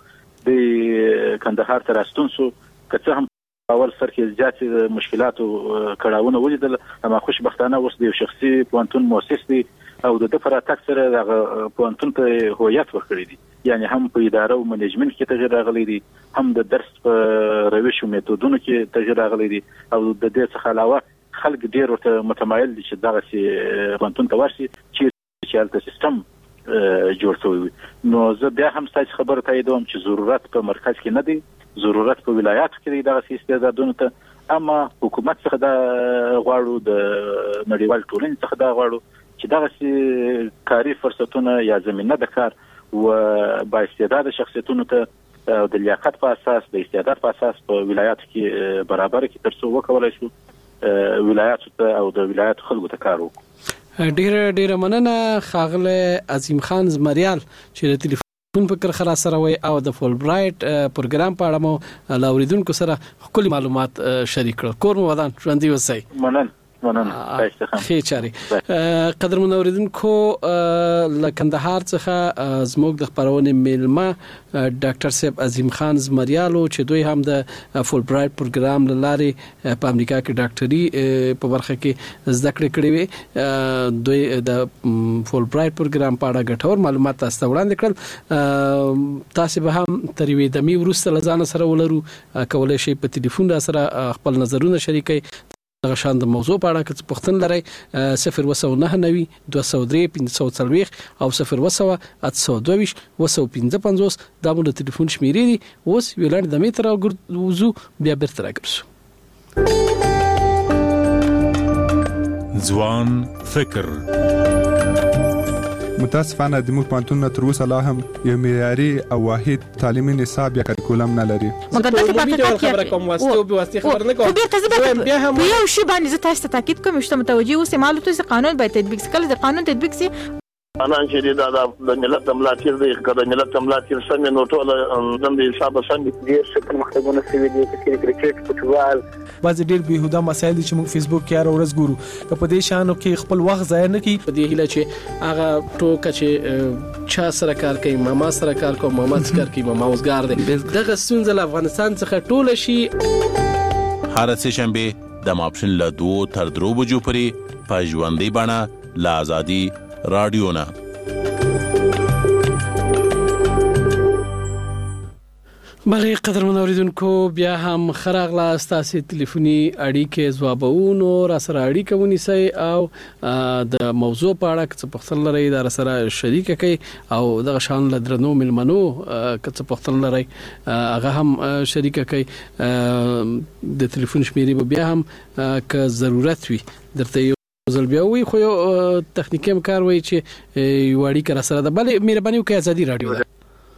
د کندهار ته راستون شو. که څه هم اول سر کې زیات مشکلات او کړهونه ولیدل، اما خوشبختانه اوس د یو شخصي پوهنتون مؤسس دی او د فراتک سره د پوهنتون ته هویت ورکړی دی. یعنی هم په اداره او منیجمنت کې تغیر راغلی دی، هم د درس په روش او میتودونو کې تغیر راغلی دی او د دې څخه علاوه خلک ډیر ورته متمایل دي چې دغه سي پوهنتون ته ورشي چې د سیستم جوړ شوی وي. نو زه بیا هم ستاسو خبره تاییدوم چې ضرورت په مرکز کې نه دی، ضرورت په ولایاتو کې دی دغه استعدادونو ته. اما حکومت څخه دا غواړو، د نړیوال ټولنې څخه دا غواړو چې دغه کاري فرصتونه یا زمينه د کار او با استعداد شخصیتونو ته د لیاقت په اساس، د استعداد په اساس په ولایاتو کې برابر کې ترڅو وکولای شو ولایاتو ته او د ولایاتو خلکو ته کار وکړو. ډیره مننه خاغله عظیم خان زمریال چې د ټلیفون په کرخه سره وي او د فولبرایټ پروګرام په اړه مو لاوریدونکو سره خپل معلومات شریک کړل. کور مو ودان ژوندۍ اوسئ. مننه. خیر چاري قدر منوریدونکو لکندهار څخه زموږ د خبرونه میلمه ډاکټر صاحب عظیم خان زمریالو چې دوی هم د فولبرایټ پروګرام لاري په امریکا کې ډاکټري په برخه کې زده کړې کړې وي. دوی د فولبرایټ پروګرام په اړه ګټور معلومات تاسو ته وړاندې کړل. تاسو به هم تر وی د می ورسته لزان سره ولرو، کولای شئ په ټلیفون سره خپل نظرونه شریکئ. دغه شان د موضوع په اړه که پوښتنه لرئ 029 203 540 او 020 822 255 دا مو د ټلیفون شمیرې دي. اوس ویلان د میتر او وضو بیا بیرته راګرځو. ځوان فکر متاسفانه د موږ پانتون تر اوسه لا هم یو معیاري او واحد تعلیمي نصاب یا کریکولم نه لري. مګر خبره کوم واسطه به واسطه خبر نه کوم. بیا هم یو شی باندې زه تاسو ته تاکید کوم چې متوجي اوسه معلومات چې قانون باید تطبیق کړي. د قانون تطبیق سي انا چې دا د ملت ملاتیر دی، کله ملت ملاتیر سم نو ټول د حساب سم دي. ډیر مختګونه سوي دي چې کرکټ، فوټبال، بعض ډیر بهوده مسایل دي چې موږ فیسبوک کې هر ورځ ګورو. په دې شانو کې خپل وخت ضایع نه کړي. په دې هیله چې هغه ټوکه چې چا سره کار کوي، ماما سره کار کوي، ماما سره کار کوي، ماما اوسګار دی. دغه ستونزه افغانستان څخه ټول شي. هر سه شنبه د ماپښین له 2 تر 3 بجو پورې په ژوندۍ بڼه له آزادي رادیو نه. بله قدرمن اوریدونکو بیا هم خراغله ستاسو ټلیفوني اړیکې ځوابونو را سره اړیکه ونیسئ او د موضوع په اړه څه پوښتنه لرئ دا سره شریک کړئ او دغه شان له درنو ملمنو څه پوښتنه لرئ هغه هم شریک کړئ. د ټلیفون شمیرې بیا هم که ضرورت وي درته ځل بیا وي خو یو تخنیکی کار وایي چې یو اړیکه را سره ده. بله مهرباني وکړئ آزادي رادیو ده.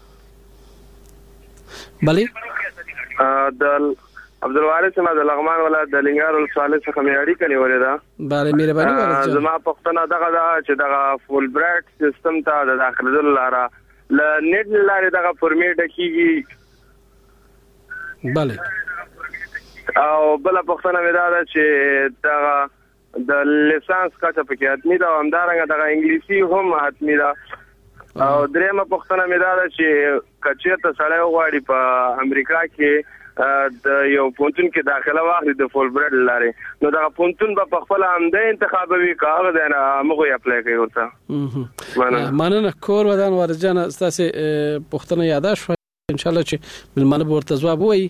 بله د عبدالوارث ما د لغمان ولایت د لنګار ولسوالۍ څخه مې اړیکه نیولې ده. بله مهرباني وکړئ. زما پوښتنه دغه ده چې دغه فول برایټ سیستم ته د داخلېدلو لاره له نیټ لارې دغه فورمیټ کیږي. بله او بل پوښتنه مې ده چې دغه د لیسانس کاته پکې حتمی ده او همدارنګه دغه انګلیسي هم حتمی ده. او درېمه پوښتنه مې دا ده چې کچېرته سړی وغواړي په امریکا کې د یو پونتون کې داخله واخلي د فول برایټ لارې نو دغه پونتون به په خپل همدې انتخابوي که هغه دی نه همغوی اپلای کوي ورته. مننه کور ودان وارجان ستاسو پوښتنه یاده شوه. انشاءالله چې ملمنه به ورته ځواب ووایي.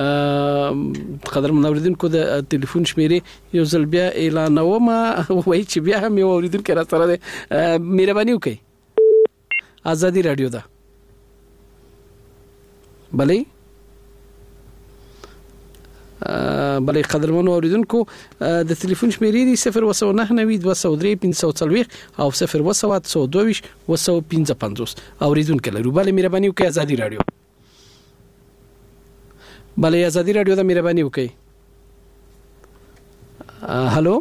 قدرمن اوریدونکو د ټلیفون شمیرې یو ځل بیا اعلانوم وایي چې بیا هم یو اوریدونکی را سره دی. مهرباني وکړئ آزادی رادیو ده. بله بله قدرمنو اوریدونکو د ټلیفون شمیرې دي 0199203 او 01022 اوریدونکو لرو. بله مهرباني وکړئ آزادی رادیو. بله آزادی رادیو ده مهرباني وکړئ. هالو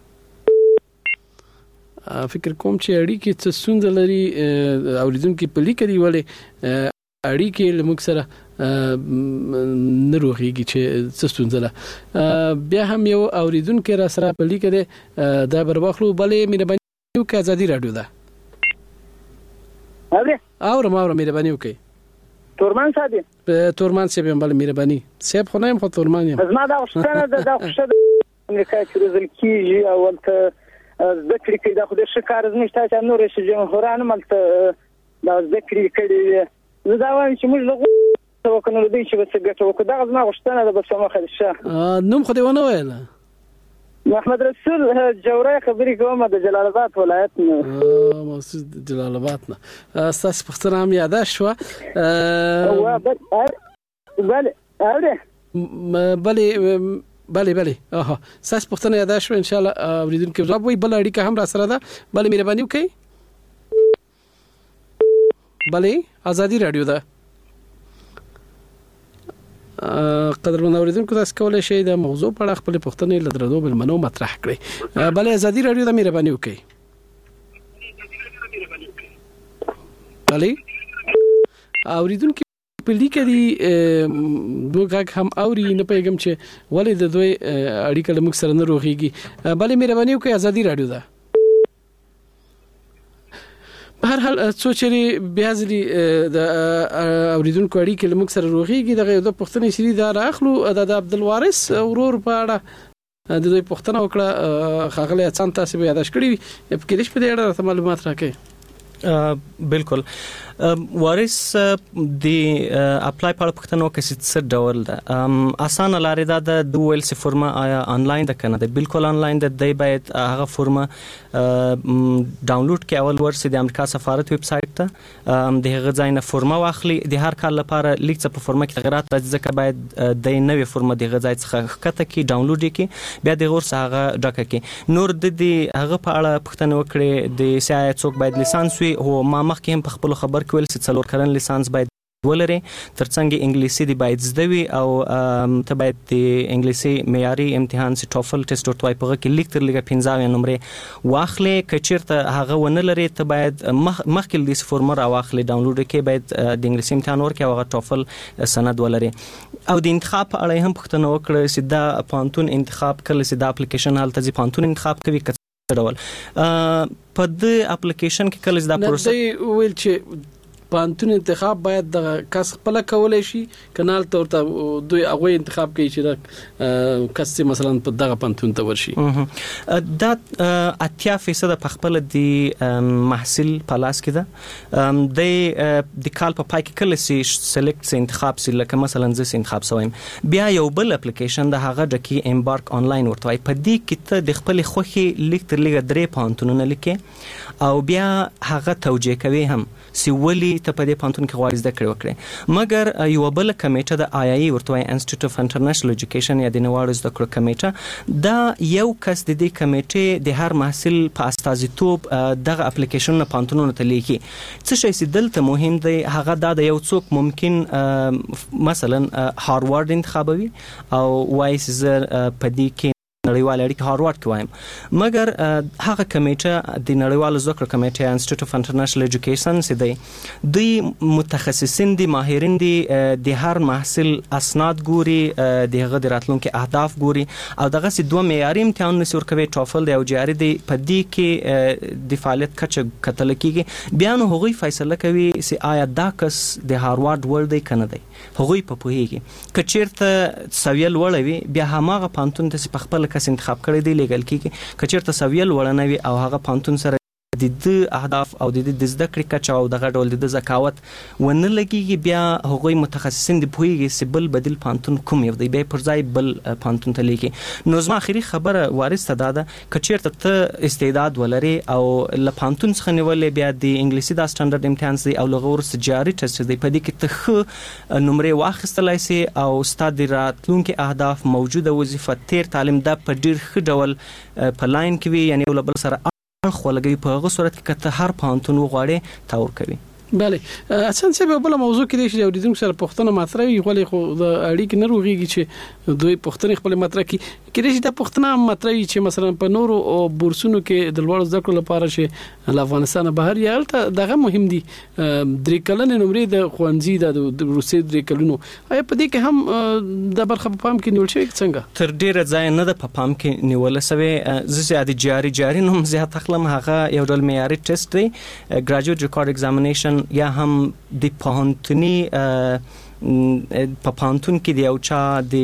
فکر کوم چې اړیکې څه ستونزه لري اوریدونکو په لیک دی ولې اړیکې لموږ سره نه روغېږي چې څه ستونزه ده. بیا هم یو اوریدونکو را سره په لیک دی دا برواخلو. بلې مهرباني وکړئ آزادي رادیو ده. اورم مهرباني وکړئ. تورمان صاحب تورمان صاحب بل مهرباني صاحب خو نه یم خو تورمان یم. زما دا وشتنه د خوشته امریکا چې روزل کیږي او ولته ذکر کې دا خو د شکار زمشته چې نور شي جمهورانو ملته دا ذکر کړي. زه دا وایم چې موږ له توکنو دوی چې څه ګټه وکړه دا زما غوښتنه ده. بس ما خدشه نوم خو دی ونه ویل. محمد رسول جوړه خبرې کوم د جلال آباد ولایت نه. موسود جلال آباد نه. تاسو پښتنه هم یاد شو. بله اها ساس پښتنه یاد شو ان شاء الله اوریدونکو جواب وي. بل اړیکه هم را سره ده. بله مهرباني وکړئ. بله آزادی رادیو ده. قدرمن اوریدونکو تاسو کولای شئ د موضوع په اړه خپل پوښتنې له درنو ملمنو مطرح کړئ. بله آزادی رادیو ده مهرباني وکړئ. بله اوریدونکو په لیکه دي دوه هم اوري نه پیغام چې ولې د دوی اړیکه له موږ سره نه روغېږي. بله مهرباني وکړئ آزادی رادیو ده. په هر حال څو چې بیا ځلې د اوریدونکو اړیکې له موږ سره روغېږي دغه یو د پوښتنې سری دا راخلو د عبدالوارث ورور په اړه د دوی پوښتنه وکړه. ښاغلی احسان تاسو به یاداش کړی وي په کې په دې اړه معلومات راکړئ. بالکل وارث دی اپلای په پښتنو کې څه ډول ده. اسانه لارې ده د دویل سی فورمه آیا آنلاین ده کنه ده بالکل آنلاین ده. دی باید هغه فورمه ډاونلوډ کې اول ورسې د امریکا سفارت ویب سټ ته د هغه ځای نه فورمه واخلي. د هر کال لپاره لیک څه په فورمه کې تغیرات راځي ځکه باید د نوې فورمه د هغه ځای څخه ښکته کې ډاونلوډ کې بیا د غور څخه ډکه کې نور د دې هغه په اړه پښتنه وکړي. د سیاست څوک باید لیسانس وي هو ما مخکې هم په خپل خبر کې ویل چې څلور کلن لیسانس باید ولري ترڅنګ انګلیسي دی باید زده وي او ته باید د انګلیسي معیاري امتحان سي ټوفل ټیسټ ورته په کې لیک تر لګه 15 نمبر واخلې. کچیرته هغه ونه لري ته باید مخکې د فورمه راواخلې ډاونلوډ کې باید د انګلیسي امتحان ورکې او ټوفل سند ولري. او د انتخاب اړه هم پښتنه وکړه چې دا پانتون انتخاب کړل چې دا اپلیکیشن حالت ځي پانتون انتخاب کوي ډول په د اپلیکیشن کې کله دا پروسه ویل چې پانتون انتخاب باید د کس خپل کولای شي کنال تورته دوی هغه انتخاب کوي چې د کس مثلا په دغه پانتون ته ورشي. دا 80% په خپل د محصول په لاس کې ده. د کال په پای کې کله سي سلیکټ سي انتخاب سي لکه مثلا ز انتخاب سویم بیا یو بل اپلیکیشن د هغه د کی امبارک آنلاین ورته په دې کې ته د خپل خوخي لیک تر لګه درې پانتونونه لیکي او بیا هغه توجیه کوي هم سی ولی ته په دې پانتون کې غواړي زده کړې وکړي. مګر یو بل کمیټه د آی ای ورته انسټیټیوټ اف انټرنیشنل ایجوکیشن یا د نوړو زده کړو کمیټه دا یو کس د دې کمیټې د هر محصول په استازیتوب دغه اپلیکیشن نه پانتونونه ته لیکي. څه شي چې دلته مهم دی هغه دا د یو څوک ممکن مثلا هاروارد انتخابوي او وایس زر په دې کې نړیوال اړیکې هاروارد کې وایم مګر هغه کمیټه د نړیوال زده کړو کمیټه انسټیټیوټ اف انټرنیشنل ایجوکیشن سي دی متخصصین دي ماهرین دي د هر محصول اسناد ګوري د هغه د راتلونکو اهداف ګوري او دغه سي دوه معیاري امتحان نسور کوي ټافل دی او جاري دی په دې کې د فعالیت کچه کتل کیږي بیا نو هغوی فیصله کوي سي آیا دا کس د هاروارد ورلد دی کنه دی هغوی په پوهیږي کچیرته سویل وړوي بیا هماغه پانتون ته په خپل کس انتخاب کړی دی لیګل کیږي کچیرته سویل وړنوي او هغه پانتون سره د اهداف او د زده کړې کچه او دغه ډول د ذکاوت ونه لګيږي بیا هغوی متخصصین د پوهیږي چې بل بدیل پانتون کوم یو دی به پر ځای بل پانتون ته لیکي. نو زما اخیری خبره وارثه ده کچیرته ته استعداد ولري او ل پانتون څخه نیولې بیا د انګلیسي د سټانډرډ امتحان سي او لغور سجاري ټیسټ دی په دې کې ته نمرې واخیستلای سي او استاد راتلونکو اهداف موجوده وظیفه تیر تعلیم د په ډیر ښه ډول په لاین کې وي یعنی ول بل سره خلګي په هغه صورت کې کته هر پانتون وغواړي تاور کوي. بله اصلا څه به بل موضوع کې دی چې اوریدونکو سره پښتنه مطرح وي غوړي خو د اړیکې نه روغيږي چې دوی پښتنه خپل مطرح کې چې د پښتنه مطرح وي چې مثلا په نورو بورسونو کې د لوړ زده کړو لپاره چې له افغانستان بهر یالته دغه مهم دي درې کلنې نمرې د خوانزي د روسي درې کلونو آیا په دې کې هم د برخه په پام کې نیول شوی څنګه تر ډیره ځای نه د په پام کې نیول شوی زیات جاری نوم زیات خپل هغه یو ډول معیاري ټیسټ دی ګریجویټ ریکارډ ایگزامینیشن یا هم د پوهنتوني په پانتون کې دی او چا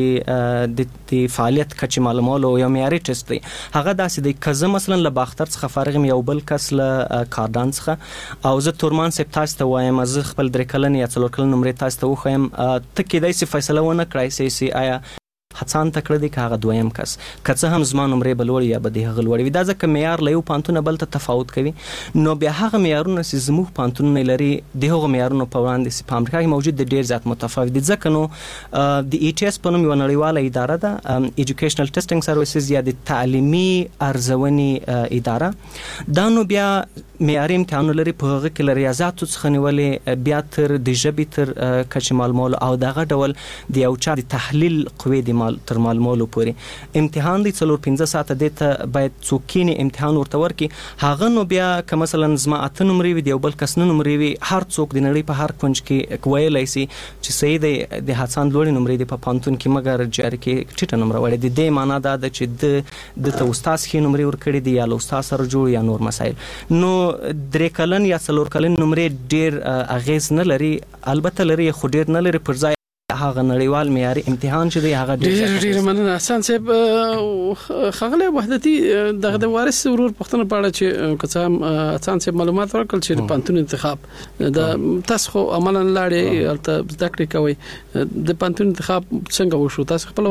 د فعالیت کچې معلومولو یو معیاري ټیسټ دی هغه داسې دی کزه مثلا له باختر څخه فارغ یو بل کس له کاردان څخه او زه تورمان سپ تاسو ته وایم از خپل درې کلن یا څلور کلن نمرې تاسو ته وخم ته کې دای سي فیصله ونه کړای سي آیا هڅان تکړه دي که هغه دویم کس کڅه هم زما نمرې بلوړي یا بده هغه لوړي دا ځکه معیار له یو پانتون بل ته تفاوت کوي نو بیا هغه معیارونه چې زموږ پانتون نه لري د هغه معیارونو په وړاندې چې په امریکا کې موجود دي ډیر زیات متفاوت دي ځکه نو د ای ټی اس په نوم یو نړیواله اداره ده ایجوکیشنل ټیسټینګ سرویسز یا د تعلیمي ارزونې اداره دا نو بیا معیاري امتحان لري په هغه کې ریاضیاتو څخه نیولې بیا تر د ژبې تر کچې معلومولو او دغه ډول د یو چا د تحلیل قوې د تر معلومولو پورې امتحان دی 4-5 ساعته د ته باید څوکینی امتحان ورته ورکي هغه نو بیا که مثلا زما اته نمرې وي دی بل کس نه نمرې وي هر څوک د نړۍ په هر کونج کې ویلای سي چې صحیح دی د هڅان لوړ نمرې دی په پانتون کې مګر جاری کې ټیټه نمره وړي د دې معنی دا ده چې د ته استاد خې نمرې ورکړي دی یا له استاد سره جوړ یا نور مسایل نو درې کلن یا څلور کلن نمرې ډیر اغیز نه لري البته لري خو ډیر نه لري پر ځای هغه نړیوال معیاري امتحان چې دی هغه ډیر مننه احسان صاحب خغله وحدتي د وارث ورور پښتنه پاړه چې کڅام احسان صاحب معلومات ورکړل چې پانتون انتخاب د تاسو عملاً لاړې الته ذکر کوي د پانتون انتخاب څنګه وشو تاسو خپل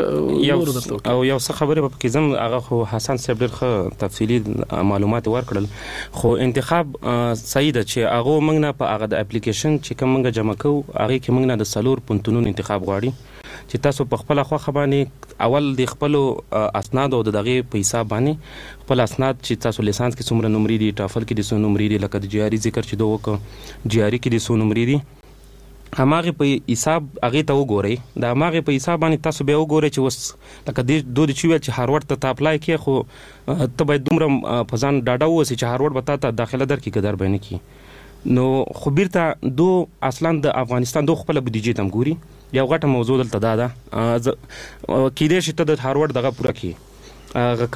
وکړ او یو څه خبره په کې زم هغه خو حسن صاحب ډیر ښه تفصیلی معلومات ورکړل خو انتخاب صحیح ده چې هغه موږ نه په هغه د اپلیکیشن چې کوم موږ جمع کوو هغه کې موږ نه د سلور پونتونو انتخاب غواړي چې تاسو په خپل خوخه باندې اول د خپل اسناد او دغه په حساب باندې خپل اسناد چې تاسو لیسانس کې څومره نمرې دي ټافل کې د څو نمرې دي لکه د جیاري ذکر چې دوه وک جیاري کې د څو نمرې دي هماغه په حساب هغه ته وګورئ دا هماغه په حساب باندې تاسو به وګورئ چې وس لکه د دوه چې ویل چې هاروارد ته اپلای کې خو ته باید دومره فزان ډاډه وسی چې هاروارد به تاسو داخله درکې قدر باندې کی نو خبرته دو اصلا د افغانستان دو خپل بودیجه تم ګوري یو غټه موضوع دلته دا ده کېدې چې ته د هاروارد دغه پوره کی کم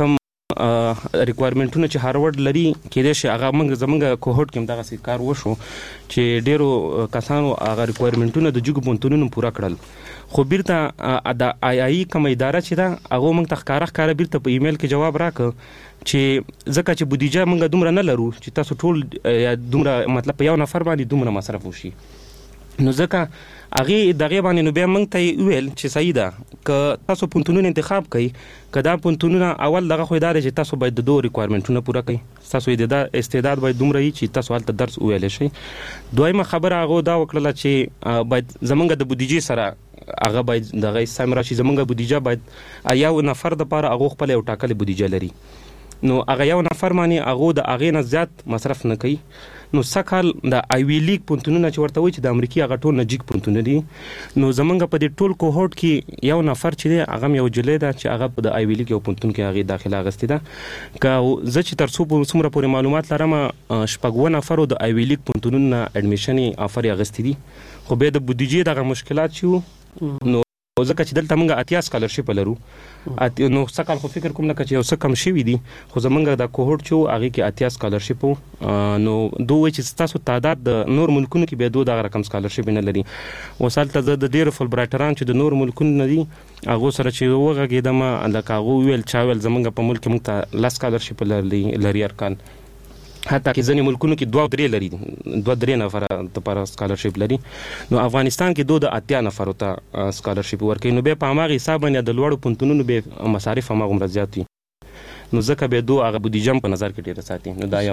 ریکوایرمنټونه چې هارورډ لري کېدای شي هغه موږ زمونږ کوهورټ کې دغه سي کار وشو چې ډیرو کسانو هغه ریکوایرمنټونه د جګو پونتونونو پوره کړل خو بیرته د آی کوم اداره چې دا هغه موږ تخکاره بیرته په ایمیل کې جواب راکړ چې ځکه چې بودیجه موږ دومره نه لرو چې تاسو ټول دومره مطلب په یو نفر باندې دومره مصرف وشي نو ځکه هغه دغه باندې نو بیا موږ ته ویل چې صحیح ده ک تاسو پونتونونه انتخاب کړئ کدا پونتونونه اول دغه خو ادارې چې تاسو باید د دوه ریکوایرمنټونه پوره کړئ تاسو استعداد باید دومره وي چې تاسو هلته درس ویل شي دویمه خبره هغه دا وکړه چې باید زمونږ د بودیجې سره هغه باید دغه سم راشي زمونږ بودیجه باید یو نفر د لپاره هغه خپل یو ټاکلې بودیجه لري نو هغه یو نفر باندې هغه د هغه نه زیات مصرف نه کوي نو سکهال د آی وی لیګ پونتونونه چې ورته وي چې د امریکای هغه ټول نجیک پونتونه دي نو زمونږ په دې ټول کوهورټ کې یو نفر چې دی هغه یو جلې ده چې هغه په د آی وی لیګ یو پونتون کې هغه داخله غستې ده که زه چې تر څومره پورې معلومات لرم شپږ نفرو د آی وی لیګ پونتونونه اډمیشن افر غستې دي خو به د بودیجې دغه مشکلات شو نو ځکه چې دلته موږ اتیا سکالرشپ لرو نو سکهال خو فکر کوم نه چې یو څه کم شوی دي خو زمونږ د کوهورټ چې هغه کې اتیا سکالرشپ نو دوی چې تاسو تعداد د نور ملکونو کې به دوه دغه رقم سکالرشپ نه لري وسالته د ډیر فل برایټران چې د نور ملکونو نه دي هغه سره چې وغږیدم لکه هغه ویل چاول زمونږ په ملک موږ ته لاس سکالرشپ لري ارکان حتی کې ځینې ملکونو کې 2-3 لري 2-3 نفر د پر سکالرشپ لري نو افغانستان کې 2 نفر ته سکالرشپ ورکوي نو به په هغه حساب باندې د لوړو پونتونونو به مصارف هم غوړ زیات وي نو ځکه به دوه هغه بودیجه په نظر کې ډیر ساتي نو دا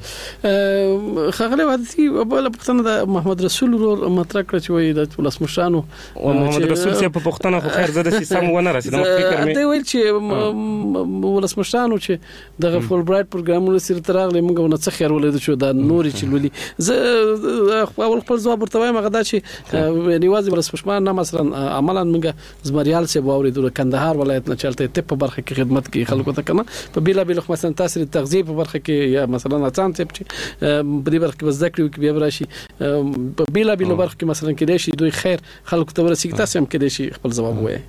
یو خغله وادي بل پښتنه د محمد رسول ورور مطرح کړ چې وای د ولسمشانو او محمد رسول چې په پښتنه خو خیر زده سیستم ونه رسیدم فکر مې دا ویل چې ولسمشانو چې دغه فول برایټ پروګرامونه سره ترغلې موږ نه څه خیر ولید شو دا نوري چې ولي زه خپل ځواب ورته وایم هغه دا چې نیوازي ولسمشمان نه مثلا عملاً موږ زمریال سه باورې د کندهار ولایت نه چلته ته په برخه کې خدمت کوي خلکو ته کنه په بیلا بیل مثلا تاثیر تغذیه په برخه کې یا مثلا اڅان څه په دې برخه کې ذکر وکړي بیا راشي په بیلا بیل برخه کې مثلا کې دي شي دوی خیر خلکو ته ورسیږي تاسو هم کې دي شي خپل جواب وایي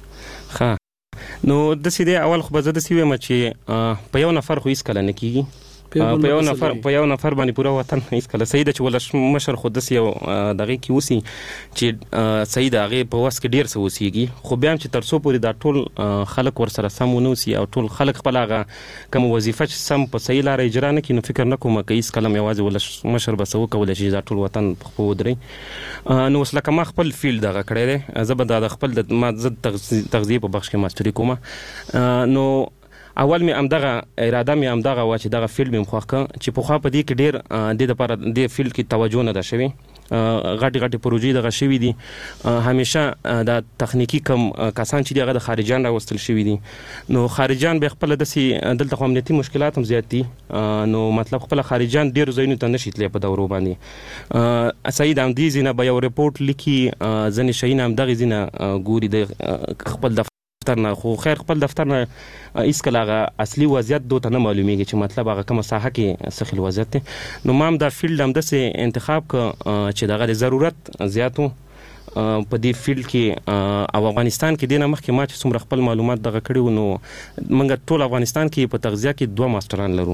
ښه نو د سیده اول خو به زده سی ویم چې په یو نفر خو هیڅ کله نه کیږي په یو نفر باندې پوره وطن هیڅ کله سید چې ول مشر خود دس یو دغه کی وسی چې سید هغه په واس کې ډیر څه وسیږي خو بیا چې تر څو پوری دا ټول خلک ور سره سمونه وسی او ټول خلک خپل هغه کوم وظیفه چې سم په صحیح لار اجرا نه کینو فکر نه کوم کې هیڅ کلم یوازې ول مشر بسو کول شي دا ټول وطن په ودرې نو وسله کما خپل فیلډ دغه کړی دی زبر د خپل د ما زد تغذیه په بخش کې ماستری کوم نو اول می امدغه اراده می امدغه وا چې دغه فلم مخوخه چې په خوا په دې کې ډیر د لپاره د فیلډ کې توجه نه ده شوی غټي پروژې دغه شوی دي همیشه د تخنیکی کم کسان چې دغه د خارجان راوستل شوی دي نو خارجان به خپل د دلته قومنتي مشکلات هم زیات دي نو مطلب خپل خارجان ډیر زینو ته نشي تللی په دورو باندې سید هم دي زینه به یو ریپورت لیکي ځنې شین هم دغه زینه ګوري د خپل دفتر نه خو خیر خپل دفتر نه اس کلاغه اصلي وضعیت دوته نه معلومیږي چې مطلب هغه کومه ساحه کې سخل وضعیت نو مام دا فیلډ هم د سه انتخاب ک چې دغه ضرورت زیاتو په دې فیلډ کې او افغانستان کې دینه مخکې ما چې څومره خپل معلومات دغه کړیو نو موږ ټول افغانستان کې په تغذیه کې 2 ماستران لرو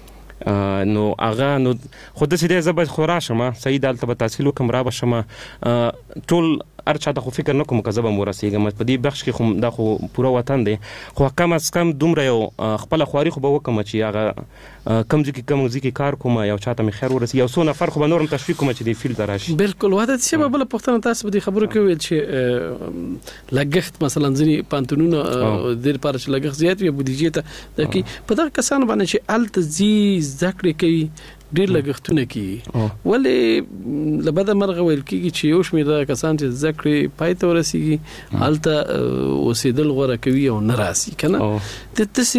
نو هغه نو خود سې دې زبر خورا شمه سید الته به تحصیل کوم را بشمه ټول ارچا د خو فکر نکوم کزبه مورسیګم په دې بخش کې خو دا خو پوره وطن دی خو کم از کم دومره یو خپل خواري خو به وکم چې هغه کم ځکه کار کوم یو چاته می خیر ورسی یو څو نفر خو به نورم تشویق کوم چې دی فیلډ راشي بالکل وحدت چې بل پښتنه تاسو به خبرو کوي چې لګښت مثلا ځنی پانتونونه د لپاره چې لګښت زیات وي بودیجه ته د کی په دغه کسان باندې چې التزی ذکر کوي ډیر لګښتونه کی ولې لبد مرغه ویل کیږي چې یو شمېر د کسان چې ذکر پایته ورسیږي حالته اوسېدل غوړه کوي او ناراضي کنه د تاسو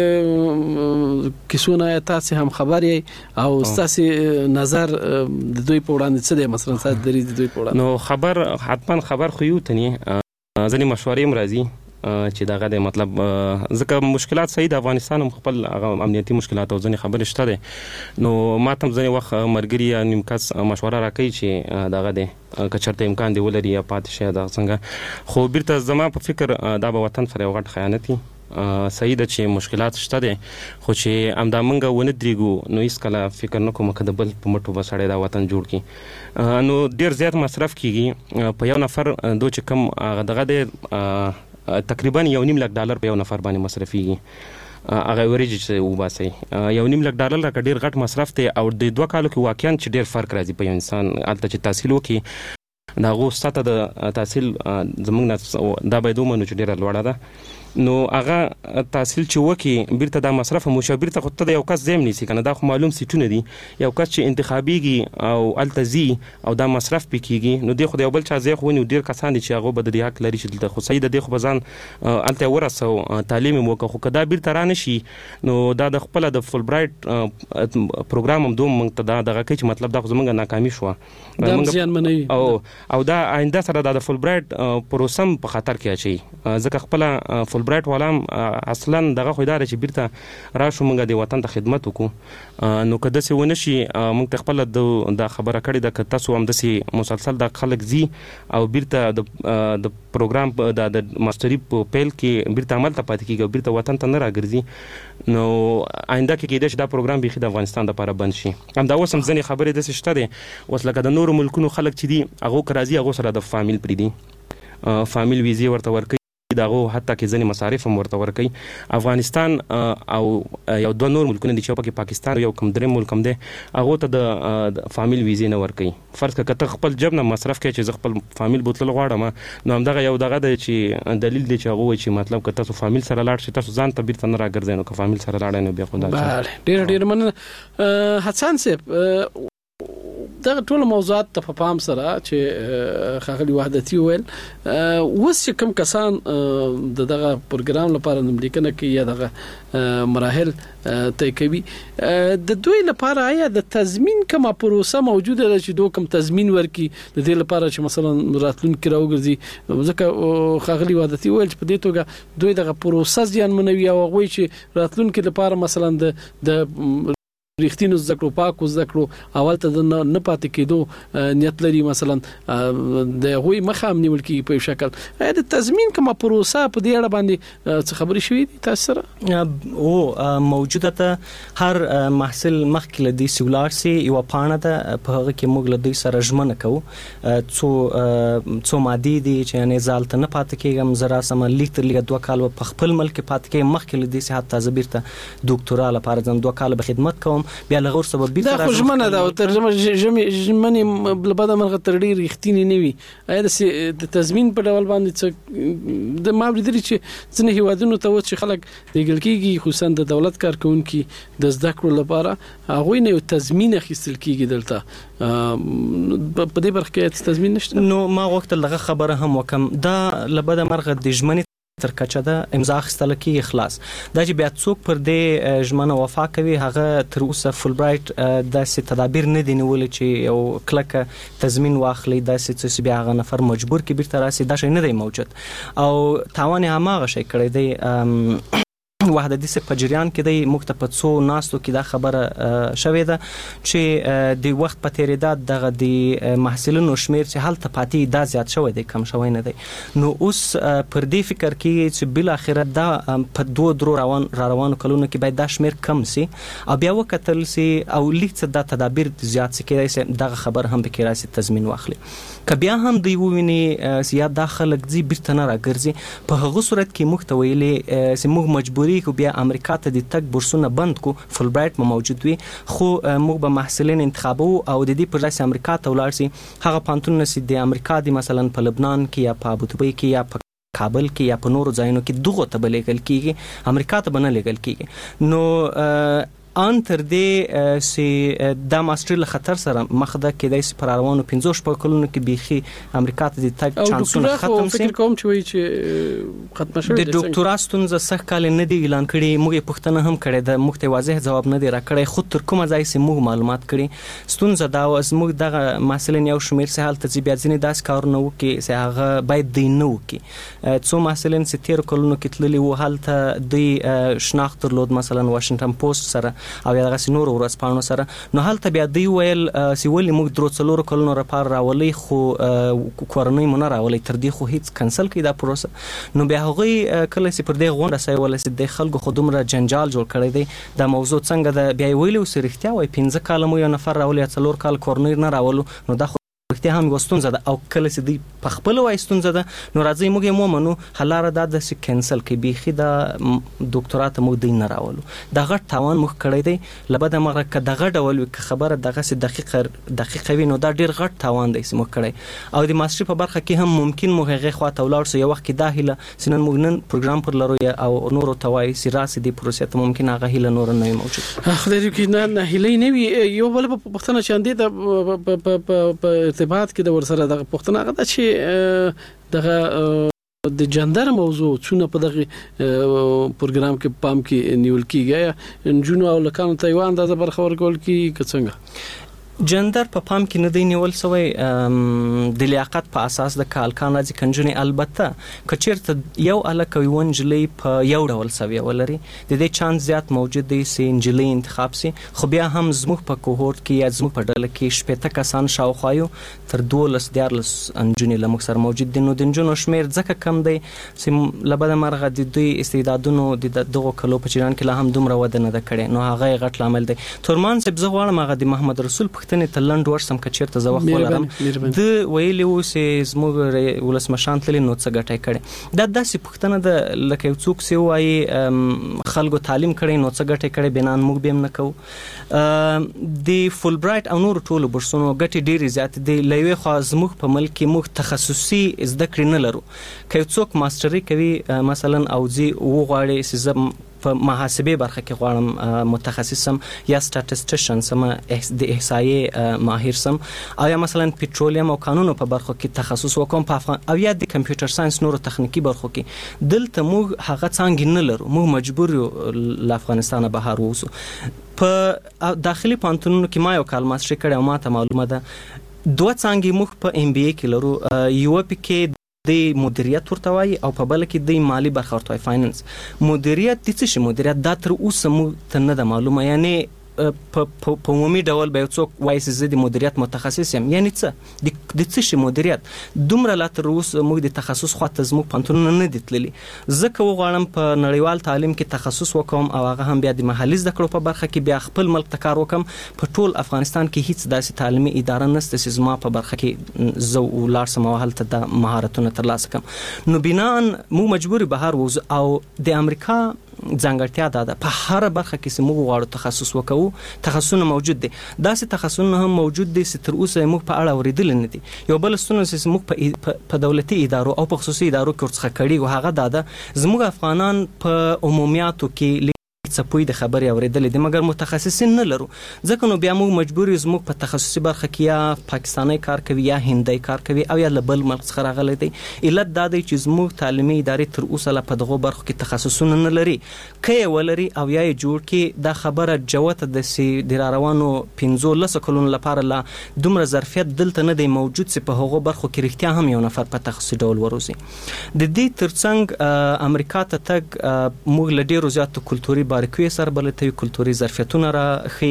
کیسونه تاسو هم خبرې او تاسو نظر د دوی په وړاندې څه دی مثلا تاسو د دوی په وړاندې نو خبر حتما خبر خو یو تني ځنی مشورې مرضی چې داغه د مطلب ځکه مشکلات صحیح د افغانستان خپل امنیتي مشکلات او ځنې خبرې شته دي نو ماته ځنې وخت مرګري یا نیمکاس مشوره راکړي چې داغه د کچرته امکان دی ولري یا پاتې شه دا څنګه خو بیرته زما په فکر دا به وطن سره یو غټ خیانت صحیح ده چې مشکلات شته دي خو چې همدا مونږ ونه درېږو نو هیڅ کله فکر نه کوم که د بل په مټو به سړی دا وطن جوړ کړي نو ډېر زیات مصرف کیږي په یو نفر دو چې کم دغه دی تقریبا $1.5 په یو نفر باندې مصرفيږي هغه ورېج چې وباسي $1.5 لکه ډېر غټ مصرف دی او د 2 کالو کې واقعا چې ډېر فرق راځي په انسان البته چې تحصیل وکړي دا غو سطح د تحصیل زمونږ نه دا باید ومنو چې ډېره لوړه ده نو هغه تحصیل چې وکړي بیرته دا مصرف مو بیرته خو ته د یو کس ځای نیسي کنه دا خو معلوم سیټونه دي یو کس چې انتخابيږي او التزي او دا مصرف پکېږي نو دی خو د یو بل چا ځای خو ونی ډیر کسان دي چې هغه به د حق لري چې دلته خو صحیح ده خو بزان الته ورسو تعلیم مو خو کدا بیرته را نشي نو دا د خپل د فول برایټ پروګرام هم دوم موږ ته دا دغه کې چې مطلب دا خو زمونږ ناکامي شو او دا آینده سره د فول برایټ پروسم په خطر کې اچي ځکه خپل فول برایټ ولام اصلا دغه خو اداره چې بیرته راشو مونږ د وطن ته خدمت وکړو نو کده څه ونه شي مونږ ته خپل د خبره کړې د تاسو هم د سي مسلسل د خلک زی او بیرته د پروګرام د ماستری په پیل کې بیرته عمل ته پاتې کیږي بیرته وطن ته نه راګرځي نو آینده کې کېدای شي دا پروګرام بيخي د افغانستان لپاره بند شي هم دا اوس هم ځنې خبرې د شته دي اوس لکه د نورو ملکونو خلک چې دي هغه راځي هغه سره د فامیل پری دي فامیل ویزه ورته ورکړي داغه حتی کې ځنې مصارف هم ورته ورکوي افغانستان او یو دوه نور ملکونه دي چې په پاکستان یو کم درې ملک هم دي هغه ته د فامیل ویزه نه ورکوي فرض کړه خپل جب نه مصرف کوي چې خپل فامیل بوتل غواړم نو همدغه یو دغه دی چې دلیل دی چې هغه چې مطلب که تاسو فامیل سره لاړ شئ تاسو ځان ته بیرته نه راګرځئ نو که فامیل سره لاړ نه بیا خو دا بله ډېر مننه حسن صاحب دغه ټول موضوعات ته په پام سره چې خاغلی وحدتي ویل وس چې کوم کسان دغه پروګرام لپاره نملیکنه کې یا دغه مراحل طی کوي د دوی لپاره آیا د تضمین کومه پروسه موجوده ده چې دوی کوم تضمین ورکي د دې لپاره چې مثلا راتلونکي راوګرځي ځکه خاغلی وحدتي ویل چې په دې توګه دوی دغه پروسه ځان منوي او غوي چې راتلونکي لپاره مثلا د رښتینو زکړو پاکو زکړو اول ته نه پاتې کېدو نیت لري مثلا د غوي مخام نیول کی په شکل د تضمین کومه پروسه په دې اړه باندې څه خبرې شوې دي تاسو سره او موجوده ته هر محصل مخکله د سیولارسي یو پانه ده په هغه کې موږ له دوی سره ژمنه کوو څو مادي دي چې نه زالت نه پاتې کېږم زرا سم لیکتر لیګه 2 کال په خپل ملک پاتې کې مخکله د صحت تازه بیرته ډاکټورا لپاره ځم 2 کال به خدمت کوم بیا لغور سبب بیرته دا خو ژمنه ده ترجمه ژمنه بلبد مرغه تر ډیر رښتینی نه وي ایا د تضمین په ډول باندې د مابریدري چې ځنه هیوادونو ته چې خلک دیګل کیږي خصوصا د دولت کارکونکو د زده کړو لپاره هغه نه یو تضمین اخیستل کیږي دلته په دې برخه کې تضمین نشته نو ما وخت لغه خبره هم وکم دا لبد مرغه د ژمنه تر کچه ده امضا اخیستل کیږي خلاص دا چې بیا څوک پر دې ژمنه وفا کوي هغه تر اوسه فول برایټ د سي تدابیر نه دي نیول چې یو کلکه تضمین واخلي د سي چې بیا هغه نفر مجبور کې بیرته راسي دا شي نه دی موجود او تاوان هماغه شي کړی دی وحدتي سه پجریان کې د مکتبڅو ناستو کې دا خبره شوې ده چې د وخت په تیریدا دغه د محصلینو شمیر چې حالت پاتې دا زیات شوی دی کم شوی نه دی نو اوس پر دې فکر کې چې بل اخره دا په 2 روانو کلونو کې باید دا شمیر کم سي او بیا وکتل سي او لیکته د تدابیر زیات سي کېدای دغه خبر هم به کې راسي تضمین واخلي کبیا هم دی وویني سیاد داخله دي بیرته نه راګرځي په هغه صورت کې مختویلې چې موږ مجبوري کو بیا امریکا ته د تک بورسونه بند کو فول برایټ موجود وي خو موږ به محصلین انتخابو او د دې پر ځای امریکا ته ولاړ سي هغه پانتون نسي د امریکا د مثلا په لبنان کې یا په ابوظبي کې یا په کابل کې یا په نورو ځایونو کې دغه ته بلګل کیږي امریکا ته بنه لګل کیږي نو ان تر دې سي د ماستر له خطر سره مخده کېدای سي پر روانو 15 کلونو کې بيخي امریکا ته د تک چانسونه ختم سي فکر کوم چې وایي چې ختم شوه د ډاکټورا ستونزه سخت کال نه دی اعلان کړي موږ پښتنه هم کړي د مخته واضح جواب نه دی راکړی خو تر کومه ځای سي موږ معلومات کړي ستونزه دا اوس موږ دغه مسلې یو شمیر سه حالت چې بیا ځنې داس کار نه وکي سه هغه باید دی نه وکي څو مسلې 13 کلونو کې تللی و حالت د شناخت درلود مثلا واشنگټن پوسټ سره او یا دغه نور ورځپاڼو سره. نو هلته بیا دی ویل سی ولې موږ درو څلور کلونو لپاره راولي خو کورنۍ مونږ راولي تر دې خو هیڅ کنسل کړي دا پروسه. نو بیا هغه کله چې پر دې غونډه سي ولې د خلکو خودمره جنجال جوړ کړی دی دا موضوع څنګه د بیا ویلو سرختیا وای 15 کال مو یو نفر راولي 4 کال کورنۍ نه راولو نو دا وختي هم وستونزه ده او کله چې دی په خپل وای ستونزه ده نو راځي موږ یې مومنو حلاره دا د کینسل کې بيخي دا ډاکټرات موږ دی نه راولو دا غټ تاوان مخ کړی دی لبد مغه کدغه ډول خبره دغه سي دقیقه وینو دا ډیر غټ تاوان دی سم کړی او د ماستر په برخه کې هم ممکن موږ هغه خوا ته ولاړ سو یو وخت کې داخله سنن موږ نن پروګرام پر لرو او نور توای سراس دی پروسه ته ممکن هغه هله نور نه موجود خدای دې کې نه هله نه وي یو بل په پښتنه چاندي د ارتباط کې د ورسره د پښتنه غدا چې دغه د جندر موضوع څونه په دغه پروګرام کې پام کې نیول کیږي جنو او لکانو تایوان د برخور کول کی څنګه جندر په پام کې نه دی نیول سوی د لیاقت په اساس د کالکان راځي کنجونی البته کچیرته یو الکوي ونجلې په یو ډول سوي ولري د دې چانس زیات موجود دی چې انجلې انتخاب سي خو بیا هم زموږ په کوهورت کې یا زموږ په ډله کې شپږ کسان شاوخایو تر 12 انجونی لمک سره موجود دي نو د انجونو شمیر ځکه کم دی چې لبد مرغه د دوی استعدادونو د دغه کلو په چیران کې لا هم دومره وده نه کړي نو هغه غټ لامل دی تورمان صاحب زه غواړم هغه د محمد رسول پښتنې تلند ورسم کچیرته زه وخت ولرم د ویلو چې زموږ ولسمشان تل نو څه غټه کړي دا داسې پښتنه د لکه څوک سی وایي خلکو تعلیم کړي نو څه غټه کړي بنان موږ بیم نه کوو د فول برایټ او نور ټولو برسونو غټي ډیری زیات دی لوي خو زموږ په ملک کې موږ تخصصي زده کړې نه لرو که څوک ماستري کوي مثلا او زی وغواړي چې په محاسبه برخه کې غواړم متخصص سم یا سټاتستیشن سم د احصایي ماهر سم او یا مثلا پټرولیم او قانونو په برخه کې تخصص وکم په او یا د کمپیوټر ساينس نور تخنیکی برخه کې دلته موږ هغه څنګه نه لرو موږ مجبور یو ل افغانستان بهر ووسو په داخلي پانتونونو کې ما یو کال ماستر کړی او ما ته معلومه ده دوه څنګه موږ په ام بي اي کې لرو یو کې د مدیریت ورتوي او په بل کې د مالی برخه ورتوي فاینانس مدیریت د څه شي مدیریت د تر اوسه مو ته نه معلومه یعنی په عمومي ډول به څوک وایي چې د مدیریت متخصص یم یعنی څه د څه شي مدیریت دومره لا تر اوسه موږ د تخصص خو ته زموږ پانتون نه دي تللی ځکه وغواړم په نړیوال تعلیم کې تخصص وکوم او هغه هم بیا د محلي زده کړو په برخه کې بیا خپل ملک ته کار وکم په ټول افغانستان کې هیڅ داسې تعلیمي اداره نشته چې زما په برخه کې زو ولار سم وهلته د مهارتونو ترلاسه کم نو بنا موږ مجبور بهر وز او د امریکا ځانګړتیا ده په هر برخه کې موږ غواړو تخصص وکړو تخصصونه موجود دي داسې تخصصونه هم موجود دي چې تر اوسه موږ په اړه اوریدل نه دي یو بل ستونزه چې موږ په دولتي ادارو او په خصوصي ادارو کې ورڅخه کړي او هغه ده زموږ افغانان په عمومیاتو کې څپوي د خبري اوریدل دي مګر متخصصین نه لرو ځکه نو بیا موږ مجبور یو زموږ په تخصصي برخه کې یا پاکستاني کار کوي یا هندي کار کوي او یا لبل ملک څخه راغلي دي علت دا دی چې زموږ تعلیمي ادارې تر اوسه لا په دغه برخه کې تخصصونه نه لري کې ولري او یا جوړ کې دا خبره جوته د سي د روانو 15 کلونو لپاره لا دومره ظرفیت دلته نه دی موجود چې په هغه برخه کې رښتیا هم یو نفر په تخصصي ډول وروزي د دې ترڅنګ امریکا ته تک موږ لډیرو زیات کلتوري باریکوي سره بلته کلتوري ظرفیتونه راخي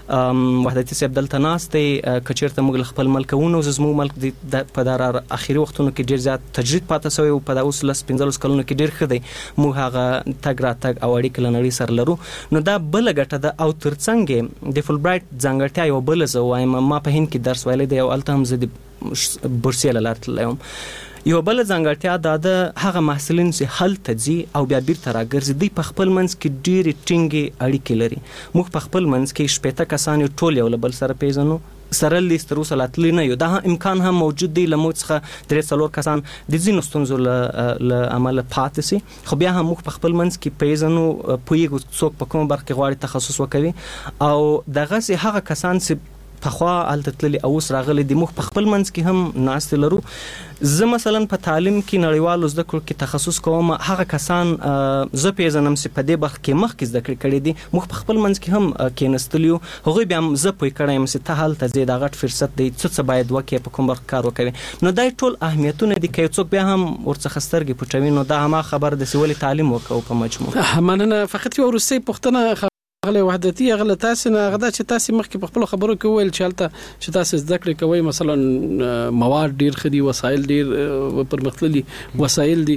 وحدتي سیب دلته ناشته کچیرته موږ خپل ملکونو زموږ ملک په دار اخیری وختونو کې ډیر زیات تجربه پاتې شوی او په داوس لس 15 کلونو کې ډیر خدي موږ هغه تګ را تګ او اړیکه لنړی سره لرو نو دا بل غټه ده او ترڅنګ د فول برایټ ځانګړتیا یو بل زه وایم ما په هند کې درس ویلې دی او الته هم زه بورسیه لارتلم یو بل ځانګړتیا د هغه محصلین چې حل تجي او بیا بیرته راګرځي دی په خپل منځ کې ډېری ټینګي اړیکې لري موږ په خپل منځ کې شپږ کسان ټول یو بل سره پیژنو سره لیست روسلاتلی نه یو دا امکان هم موجود دی لمو څخه درې څلور کسان د ځینو ستونزو له عمل پاتې سي خو بیا هم موږ په خپل منځ کې پیژنو پویګو څوک په کوم برخه غواړي تخصص وکوي او دغه سي هغه کسان چې پخوا التتللی اوس راغلي د مخ په خپل منځ کې هم ناست لرو زه مثلا په تعلیم کې نړیوالو زده کړو کې تخصص کوم هغه کسان زه پیژنم چې په دې برخه کې مخکې زده کړې دي مخ په خپل منځ کې هم کېنستلیو هغه بیا زه پوي کړم چې ته حالت زی دا غټ فرصت دی څه باید وکړي په کوم برخه کار وکړي نو دای ټول اهمیتونه دي کې څوک بیا هم ورڅخه سترګې پټوي نو دا هم خبر د سولې تعلیم وکاو په مجموع مننه فقط یو روسي پښتنه غله وحدتي غله تاسو نه غدا چې تاسو مخکې په خپل خبرو کې ویل چې حالت چې تاسو زده کړې کوي مثلا مواد ډیر خدي وسایل ډیر پرمختللي وسایل دي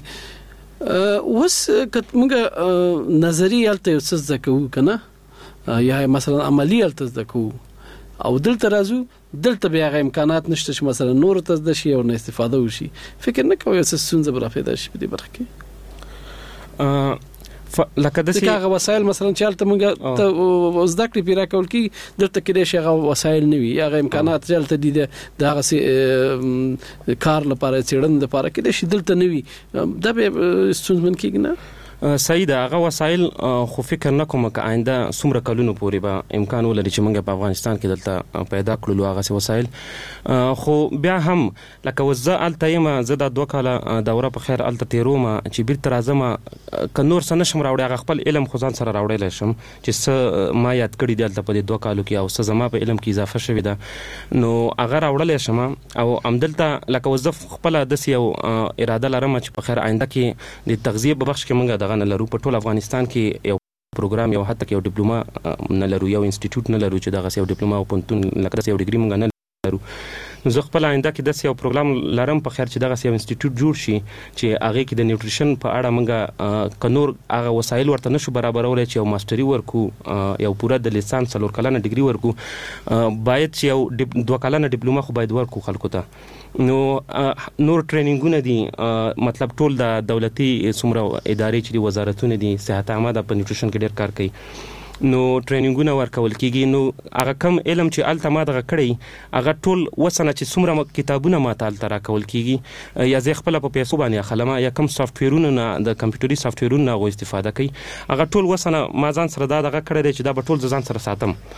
وس کتمګه نظری حالت څه زده کوو کنه یا مثلا عملی حالت زده کوو او دلته راځو دلته بیا غو امکانات نشته چې مثلا نور ته د شي او نه استفاده وشي فکر نه کوي چې څنګه به پیدا شي په دې برخه کې لکه د څنګه وسایل مثلا چالت موږ ته زده کړې پیرا کول کی دلته کې شي غو وسایل نه وي هغه امکانات چالت دي د هغه کار لپاره چړن لپاره کې شي دلته نه وي دا به ستونزمن کېږي نه صحیح ده هغه وسایل خو فکر نه کوم چې آینده څومره کلونو پورې به امکان ولري چې موږ په افغانستان کې دلته پیدا کړو هغه وسایل خو بیا هم لکه وزه التایم زه د 2 کاله دوره په خیر الته تیروم چې بیرته راځم کنور سره نشم راوړی هغه خپل علم خو ځان سره راوړی شم چې څه ما یاد کړی دی الته په 2 کالو کې او څه زما په علم کې اضافه شوی ده نو هغه راوړل شم او امدلته لکه وزه خپل د یو اراده لرم چې په خیر آینده کې د تغذیه په بخش کې موږ دغه نه لرو په ټول افغانستان کې یو پروګرام یو حتی یو ډیپلوما نه لرو یو انسټیټیوټ نه لرو چې دغه یو ډیپلوما او پونتون لکه یو ډیګري موږ نه لرو نو زه خپل آینده کې د یو پروګرام لرم په خیر چې دغه یو انسټیټیوټ جوړ شي چې هغه کې د نیوټریشن په اړه موږ کنور هغه وسایل ورته نشو برابرولای چې یو ماستری ورکو یو پوره د لیسانس څلور کلنه ډیګري ورکو باید چې یو 2 کلنه ډیپلوما خو باید ورکو خلکو ته نو نور ټریننګونه دي مطلب ټول د دولتي څومره ادارې چې وزارتونه دي صحت عامه د نیوټریشن کې ډیر کار کوي نو ټریننګونه ورکول کیږي نو هغه کم علم چې الته ما دغه کړی هغه ټول وسنه چې څومره کتابونه ما ته الته راکول کیږي یا زه خپل په پیسو باندې خلما یا کم سافټویرونه نه د کمپیوټري سافټویرونه غو استفاده کوي هغه ټول وسنه ما ځان سره دغه کړی دی چې دا به ټول ځان سره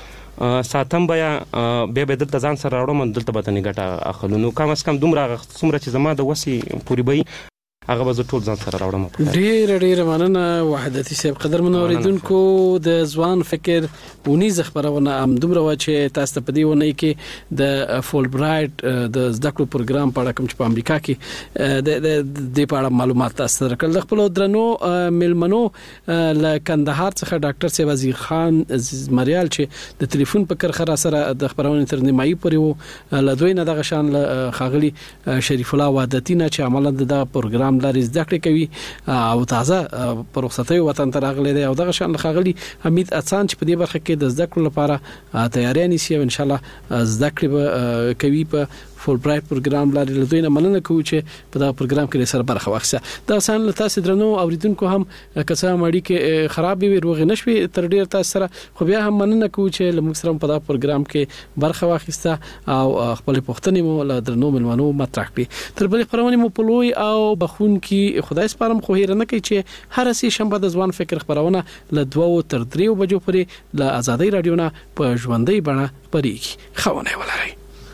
ساتم بیا به دلته ځان سره راوړم دلته به تنه ګټه اخلو نو کم اس کم دومره څومره چې زما د وسی پوری به هغه به ټول ځان سره راوړم ډیر مننه وحدتي صاحب قدر منوریدونکو د ځوان فکر ونیز خبرونه هم دومره و چې تاسو په دې ونه کې د فول برایټ د زده کړو پروګرام په اړه کوم چې په امریکا کې د په اړه معلومات تاسو درکړل د خپل درنو ملمنو ل کندهار څخه ډاکټر سی وزیر خان مریال چې د ټلیفون په کرخه سره د خبرونه تر نیمایي پورې ل دوی نه دغه شان خاغلی شریف الله وحدتی نه چې عملاً د پروګرام لري زده کړې کوي او تازه پر رخصتي وطن ته راغلي دی او دغه شان خاغلی حمید احسان چې په دې برخه کې د زده کړو لپاره تیاری نیسي او ان شاء الله زده کړې کوي په فول برایټ پروګرام لري له دوی نه مننه کوم چې په دا پروګرام کې سره برخه واخیسته دا سان تاسو درنو اوریدونکو هم کسه ماړي کې خراب وي روغ نشوي تر ډیر تاسو سره خو بیا هم مننه کوم چې لمغ سره په دا پروګرام کې برخه واخیسته او خپل پوښتنې مو له درنو ملمنو مطرح کړي تر بلې خبرونه مو په لوی او بخون کې خدای سپارم خو هیر نه کوي چې هر سي شنبه د ځوان فکر خبرونه له 2 تر 3 بجو پورې له آزادۍ رادیو نه په ژوندۍ بڼه پرېږي خونه ولري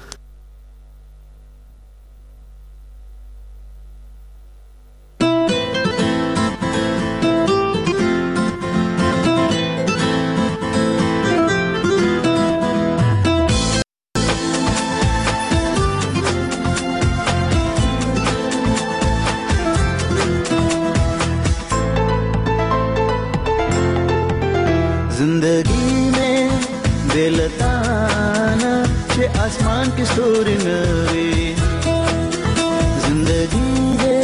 जिंदगी में बेलताना छे आसमान की स्टोरी नवी जिंदगी है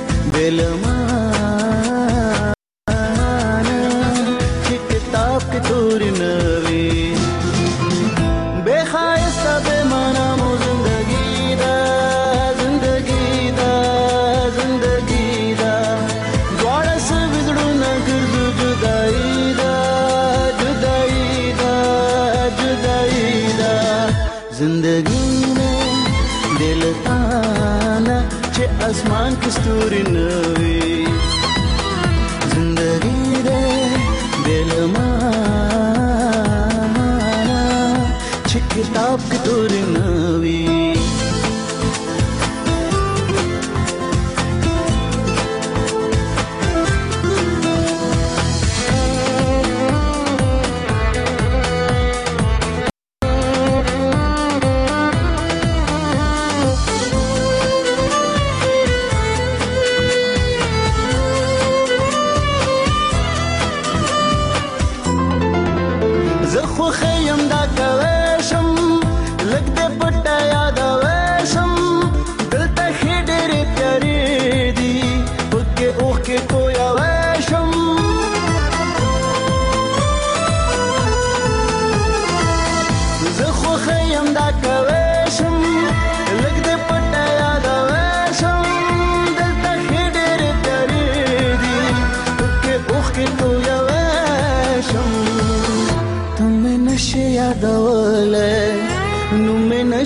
बेलमाना छे किताब की स्टोरी नवी बेखायस्ता बेमाना मो जिंदगी दा द्वारा से विजड़ू न गुजु जुदाई जिंदगी में दिल ताना छे आसमान की स्टोरी नवी जिंदगी रे दिल माना छे किताब की स्टोरी नवी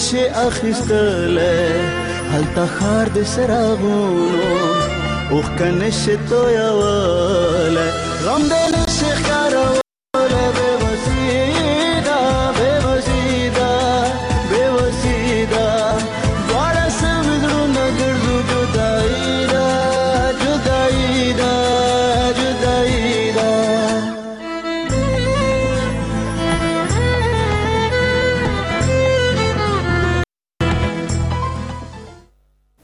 نشي اخیستله هلته خار د سراغونو اوخ کنه شتو یواله غم دل